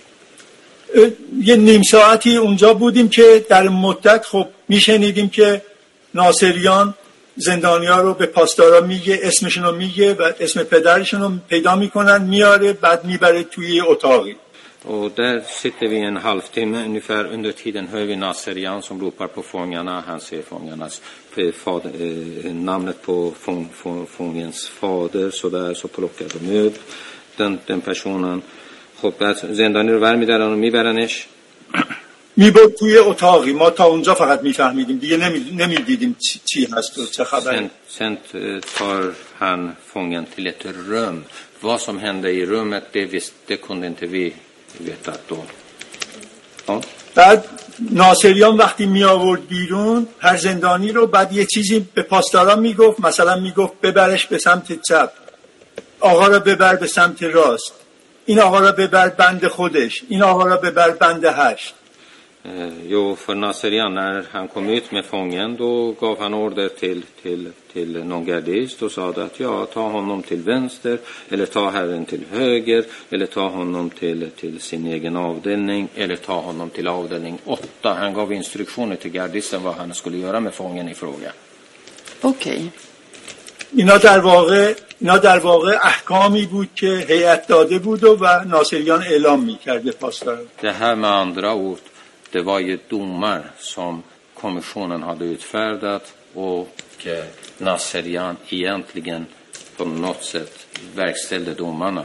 یه نیم ساعتی اونجا بودیم که در مدت خب میشنیدیم که ناصریان زندانیا رو به پاسدارا میگه اسمشون رو میگه و اسم پدرشون رو پیدا میکنن میاره بعد میبره توی اتاقی. Och där sitter vi en halvtimme ungefär under tiden hör vi Naserian som ropar på fångarna. Han ser fångarnas fader, eh, namnet på fång, fång, fångens fader så där så plockar de upp den, den personen. خب بعد زندانی رو برمی‌دارن و میبرنش میبرد توی اتاقی ما تا اونجا فقط میفهمیدیم دیگه نمیدیدیم چی, چی هست و چه خبره. Sen, sen tar han fången till ett rum. Vad som hände i rummet det visste det kunde inte vi veta då. Ja. بعد ناصریان وقتی می آورد بیرون هر زندانی رو بعد یه چیزی به پاسداران میگفت مثلا میگفت ببرش به سمت چپ آقا را ببر به سمت راست این آقا را ببر بند خودش این آقا را ببر بند هشت. Jo, för Naserian när han kom ut med fången då gav han order till, till, till någon gardist och sa att ja, ta honom till vänster eller ta herren till höger eller ta honom till, till sin egen avdelning eller ta honom till avdelning åtta. Han gav instruktioner till gardisten vad han skulle göra med fången i fråga. Okej. Okay. اینا در واقع اینا در واقع احکامی بود که هیئت داده بود و ناصریان اعلام می‌کرد به پاسدار. Det här med andra ord det var ju domar som kommissionen hade utfärdat och Naserian egentligen på något sätt verkställde domarna.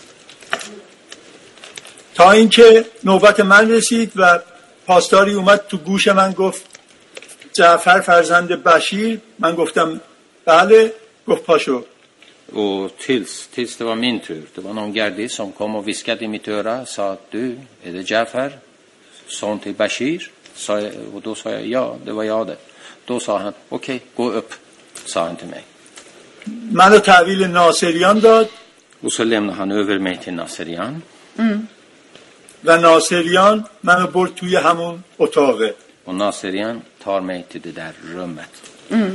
تا اینکه نوبت من رسید و پاسداری اومد تو گوش من گفت جعفر فرزند بشیر من گفتم بله گفت پاشو. Och tills, tills det var min tur det var någon gardist som kom och viskade i mitt öra sa att du är det Jafar son till Bashir sa jag, och då sa jag ja det var jag det. Då sa han okej okay, gå upp sa han till mig. منو تحویل ناصریان داد. Och så lämnade han över mig till Naserian. Mm. و ناصریان منو برد توی همون اتاقه. Och Naserian tar mig till det där rummet. Mm.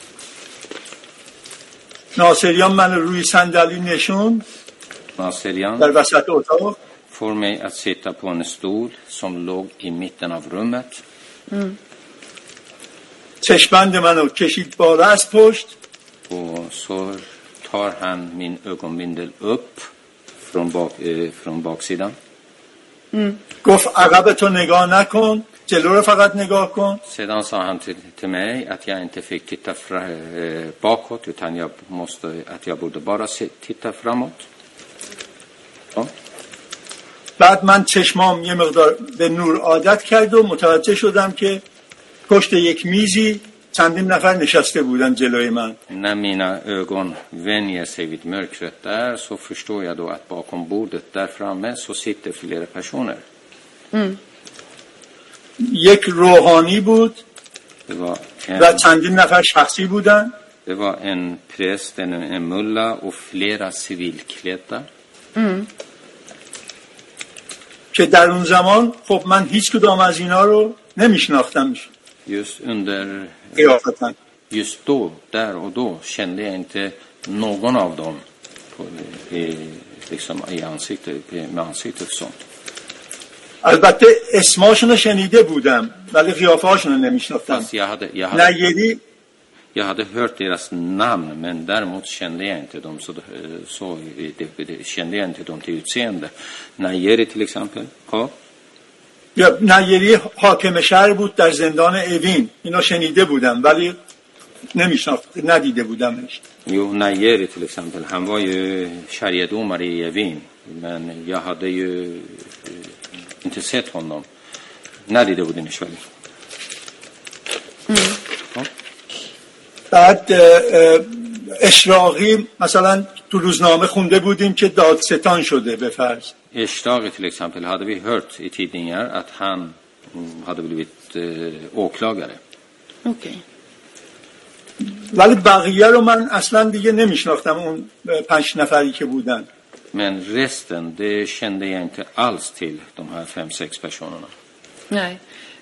ناصریان منو روی صندلی نشوند. Naserian در وسط اتاق. får mig att sitta på en stol som låg i mitten av rummet. Mm. چشمند منو کشید بالا از پشت. Och så tar han min ögonbindel upp från, bak, eh, från baksidan. گفت عقبتو نگاه نکن جلو رو فقط نگاه کن. Sedan sa han till, till mig att jag inte fick titta fra, eh, bakåt utan jag måste, att jag borde bara se, titta framåt. Ja. بعد من چشمام یه مقدار به نور عادت کرد و متوجه شدم که پشت یک میزی چندین نفر نشسته بودن جلوی من. När mina ögon vänjer sig vid mörkret där så förstår jag då att bakom bordet där framme så sitter flera personer. Mm. یک روحانی بود Det var و en, چندین نفر شخصی بودن. det var en präst, en, en mulla och flera civilklädda. Mm. که در اون زمان خب من هیچ کدام از اینا رو نمیشناختم. Just under قیافتن. just då, där och då kände jag inte någon av dem på, i, liksom i ansiktet, med ansiktet sånt. البته اسماشون رو شنیده بودم ولی قیافه‌هاشون رو نمیشناختم. Fast jag hade, jag hade, نیری jag hade hört deras namn men däremot kände jag inte dem så, så det, det, kände jag inte dem till utseende. Najeri till exempel. Ja. یا نیری حاکم شهر بود در زندان اوین. اینا شنیده بودم ولی نمیشناخت ندیده بودمش. Jo, Najeri till exempel, han var ju sharia-domare i Evin men jag hade ju inte sett honom. ندیده بودینش ولی. بعد اشراقی مثلا تو روزنامه خونده بودیم که دادستان شده به فرض. Eshtage till exempel hade vi hört i tidningar att han hade blivit eh, åklagare. Okej. ولی بقیه رو من اصلا دیگه نمیشناختم اون پنج نفری که بودن. Men resten, det kände jag inte alls till, de här fem, sex personerna. Nej.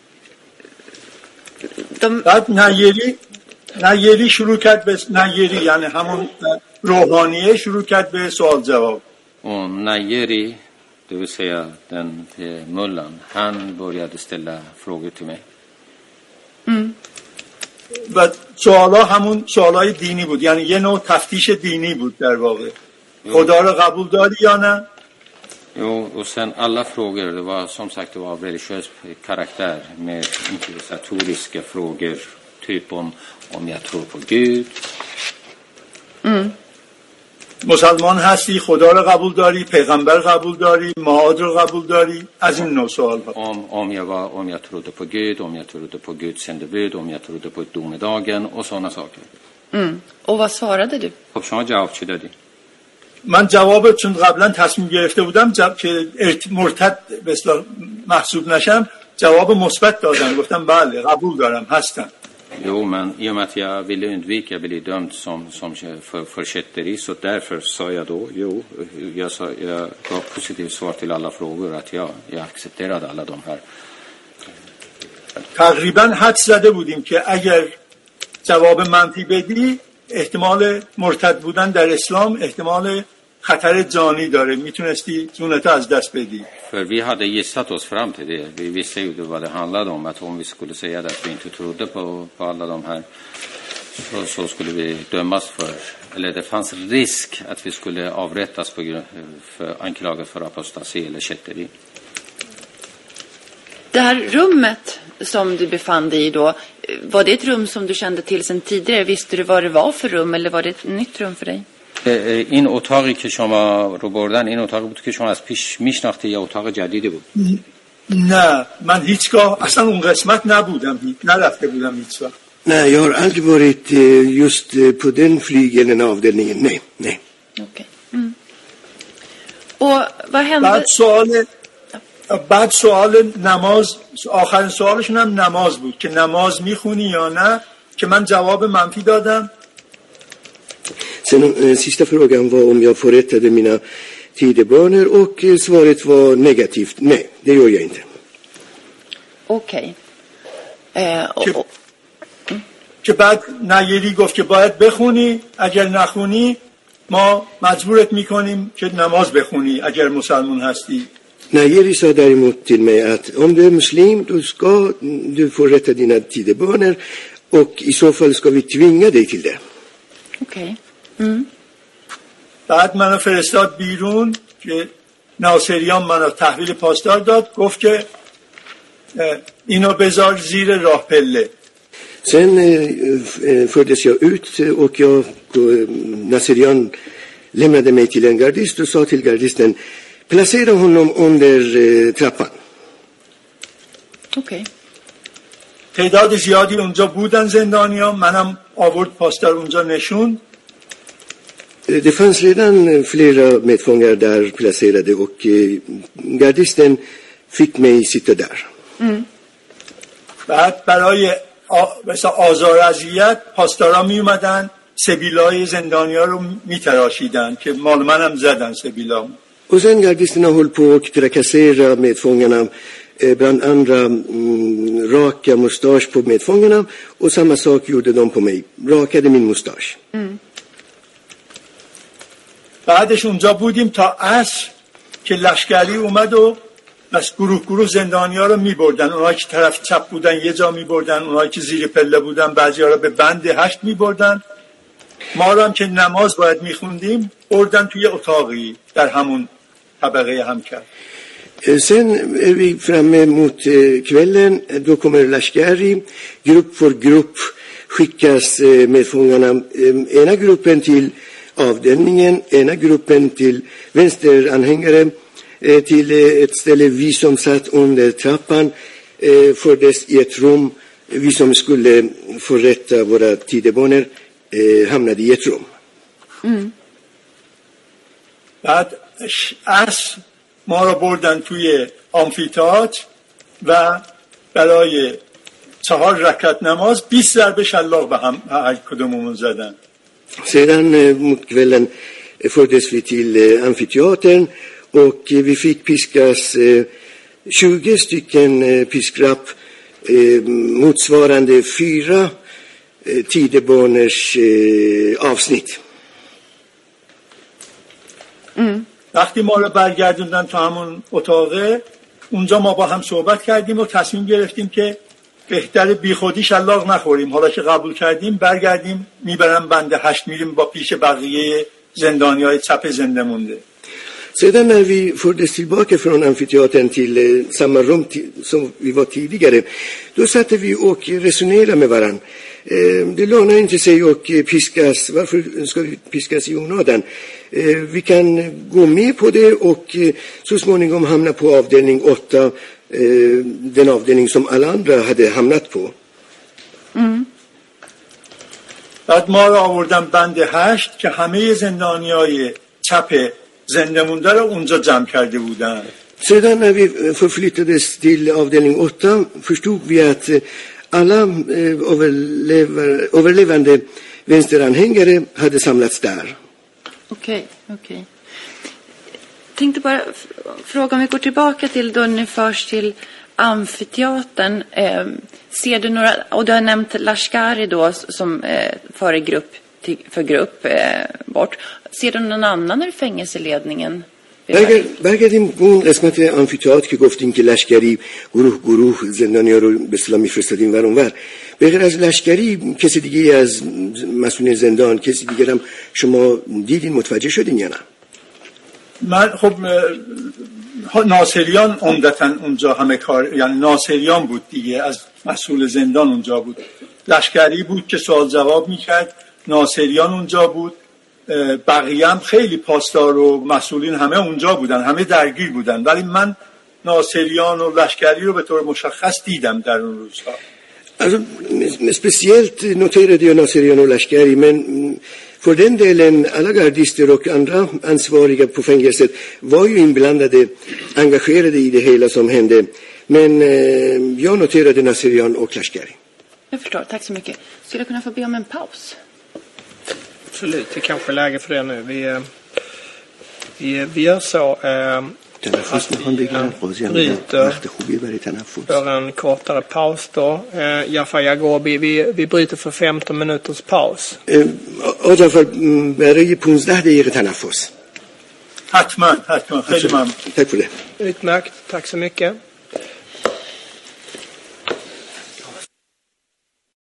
De... بعد نیری نیری شروع کرد به نیری یعنی همون روحانیه شروع کرد به سوال جواب. Och Najeri, det vill säga den eh, mullan, han började ställa frågor till mig. Mm. و سوالا همون سوالای دینی بود یعنی یه نوع تفتیش دینی بود در واقع. خدا رو قبول داری یا نه؟ Jo, och sen alla frågor, det var som sagt det var av religiös karaktär med inkvisitoriska frågor, typ om, om jag tror på Gud. Mm. مسلمان هستی، خدا رو قبول داری، پیغمبر قبول داری، معاد رو قبول داری، از این نوع سوال ها. Om, om, jag var, om jag trodde på Gud, om jag trodde på Guds sändebud, om jag trodde på domedagen och sådana saker. Mm. Och vad svarade du? خب شما جواب چی دادی؟ من جواب چون قبلا تصمیم گرفته بودم جواب که مرتد به اصطلاح محسوب نشم جواب مثبت دادم. گفتم بله قبول دارم هستم. Jo, men i och med att jag ville undvika att bli dömd som, som för, försätteri så därför sa jag då, jo, jag, sa, jag gav positivt svar till alla frågor att jag, jag accepterade alla de här. تقریبا حد زده بودیم که اگر جواب منفی بدی احتمال مرتد بودن در اسلام احتمال خطر جانی داره میتونستی جونت از دست بدی. För vi hade gissat oss fram till det. Vi visste ju vad det handlade om. Att om vi skulle säga att vi inte trodde på, på alla de här så, så skulle vi dömas för. Eller det fanns risk att vi skulle avrättas på grund för anklagat för apostasi eller kätteri. Det här rummet som du befann dig i då, var det ett rum som du kände till sedan tidigare? Visste du vad det var för rum eller var det ett nytt rum för dig? این اتاقی که شما رو بردن این اتاقی بود که شما از پیش میشناختی یا اتاق جدیدی بود؟ نه من هیچگاه erstan اون قسمت نبودم نرفته بودم هیچ وقت. Nej, jag har aldrig varit just på den flygelen avdelningen. Nej, nej. Okej. Mm. Och vad hände? بعد سوال بعد سوال نماز آخرین سوالشون هم نماز بود که نماز میخونی یا نه که من جواب منفی دادم. Sen eh, sista frågan var om jag förrättade mina tidebanor och eh, svaret var negativt. Nej, det gör jag inte. Okej. Eh, och, och, که بعد نیری گفت که باید بخونی اگر نخونی ما مجبورت میکنیم که نماز بخونی اگر مسلمان هستی. Najeri sa däremot till mig att om du är muslim då ska du förrätta dina tidebanor och i så fall ska vi tvinga dig till det. Okej. Mm. بعد منو فرستاد بیرون که ناصریان منو تحویل پاسدار داد، گفت که اینو بذار زیر راه پله. Sen eh, fördes jag ut och jag, Naserian lämnade mig till en gardist och sa till gardisten, placera honom under eh, trappan. Okej. Okay. تعداد زیادی اونجا بودن زندانیا، منم آورد پاسدار اونجا نشوند. Det fanns redan flera medfångar där placerade och eh, gardisten fick mig sitta där. Mm. بعد برای مثلا آزار اذیت پاسدارا می اومدن سبیلای زندانیا رو میتراشیدن که مال منم زدن سبیلا. Och sen gardisterna höll på och trakassera medfångarna, eh, bland andra mm, raka mustasch på medfångarna, och samma sak gjorde de på mig, rakade min mustasch. Mm. بعدش اونجا بودیم تا عصر که لشکری اومد و بس گروه گروه زندانیا رو میبردن. اونایی که طرف چپ بودن یه جا میبردن، اونایی که زیر پله بودن بعضی‌ها رو به بند هشت میبردن. ما رو هم که نماز باید میخوندیم بردن توی اتاقی در همون طبقه هم کرد. Sen är vi framme mot eh, kvällen, då kommer Lashkari, grupp för grupp skickas eh, medfångarna, eh, ena gruppen till avdelningen, ena gruppen till vänsteranhängare, eh, till eh, ett ställe vi som satt under trappan eh, fördes i ett rum, vi som skulle förrätta våra tidebanor eh, hamnade i ett rum. Mm. بعد عصر ما رو بردن توی آمفی‌تئاتر و برای چهار رکعت نماز بیست ضربه شلاق به هم هر کدوممون زدن. Sedan eh, mot kvällen eh, fördes vi till eh, amfiteatern och eh, vi fick piskas eh, tjugo stycken eh, piskrapp eh, motsvarande fyra eh, tidebaners eh, avsnitt. Mm. وقتی ما رو برگردوندن تا همون اتاقه، اونجا ما با هم صحبت کردیم و تصمیم گرفتیم که بهتر بی خودی شلاق نخوریم. حالا که قبول کردیم برگردیم، میبرن بند هشت، میریم با پیش بقیه زندانیای چپ زنده مونده. Sedan när vi fördes tillbaka från amfiteatern till eh, samma rum till, som vi var tidigare, då satte vi och resonerade med varann. Eh, det lönar inte sig och piskas. Varför ska vi piskas i onödan? Eh, vi kan gå med på det och eh, så småningom hamna på avdelning åtta, eh, den avdelning som alla andra hade hamnat på. Mm. بعد ما رو آوردن بند هشت که همه زندانیای چپ زنده مونده رو اونجا جمع کرده بودن. Sedan när vi förflyttades till avdelning åtta förstod vi att alla eh, överlever, överlevande vänsteranhängare hade samlats där. Okej, okej. Tänkte bara fråga, om vi går tillbaka till då ni förs till amfiteatern. Eh, ser du några, och du har nämnt Lashkari då som eh, före grupp till, för grupp eh, bort. Ser du någon annan ur fängelseledningen? برگردیم اون قسمت آمفی‌تئاتر که گفتیم که لشکری گروه گروه زندانیا رو به اصطلاح میفرستادیم ور اونور. به غیر از لشکری کسی دیگه از مسئولین زندان، کسی دیگه هم شما دیدین، متوجه شدین یا نه؟ من خب ناصریان عمدتاً اونجا همه کار، یعنی ناصریان بود دیگه، از مسئول زندان اونجا بود. لشکری بود که سوال جواب میکرد، ناصریان اونجا بود، بقیه هم خیلی پاسدار و مسئولین همه اونجا بودن، همه درگیر بودن، ولی من ناصریان و لشکری رو به طور مشخص دیدم در اون روزها. Alltså, speciellt noterade jag Naserian och Lashkari, men för den delen alla gardister och andra ansvariga på fängelset var ju inblandade, engagerade i det hela som hände. Men eh, jag noterade Naserian och Lashkari. Jag förstår, tack så mycket. Skulle jag kunna få be om en paus? Absolut, det är kanske läge för det nu. Vi, vi, vi gör så eh, att vi eh, bryter för en kortare paus då. Eh, Jafar Yagobi, vi, vi bryter för femton minuters paus. آجافر برای پانزده دقیقه تنفس. حتما حتما خیلی ممنون. Tack för det. Utmärkt, tack så mycket.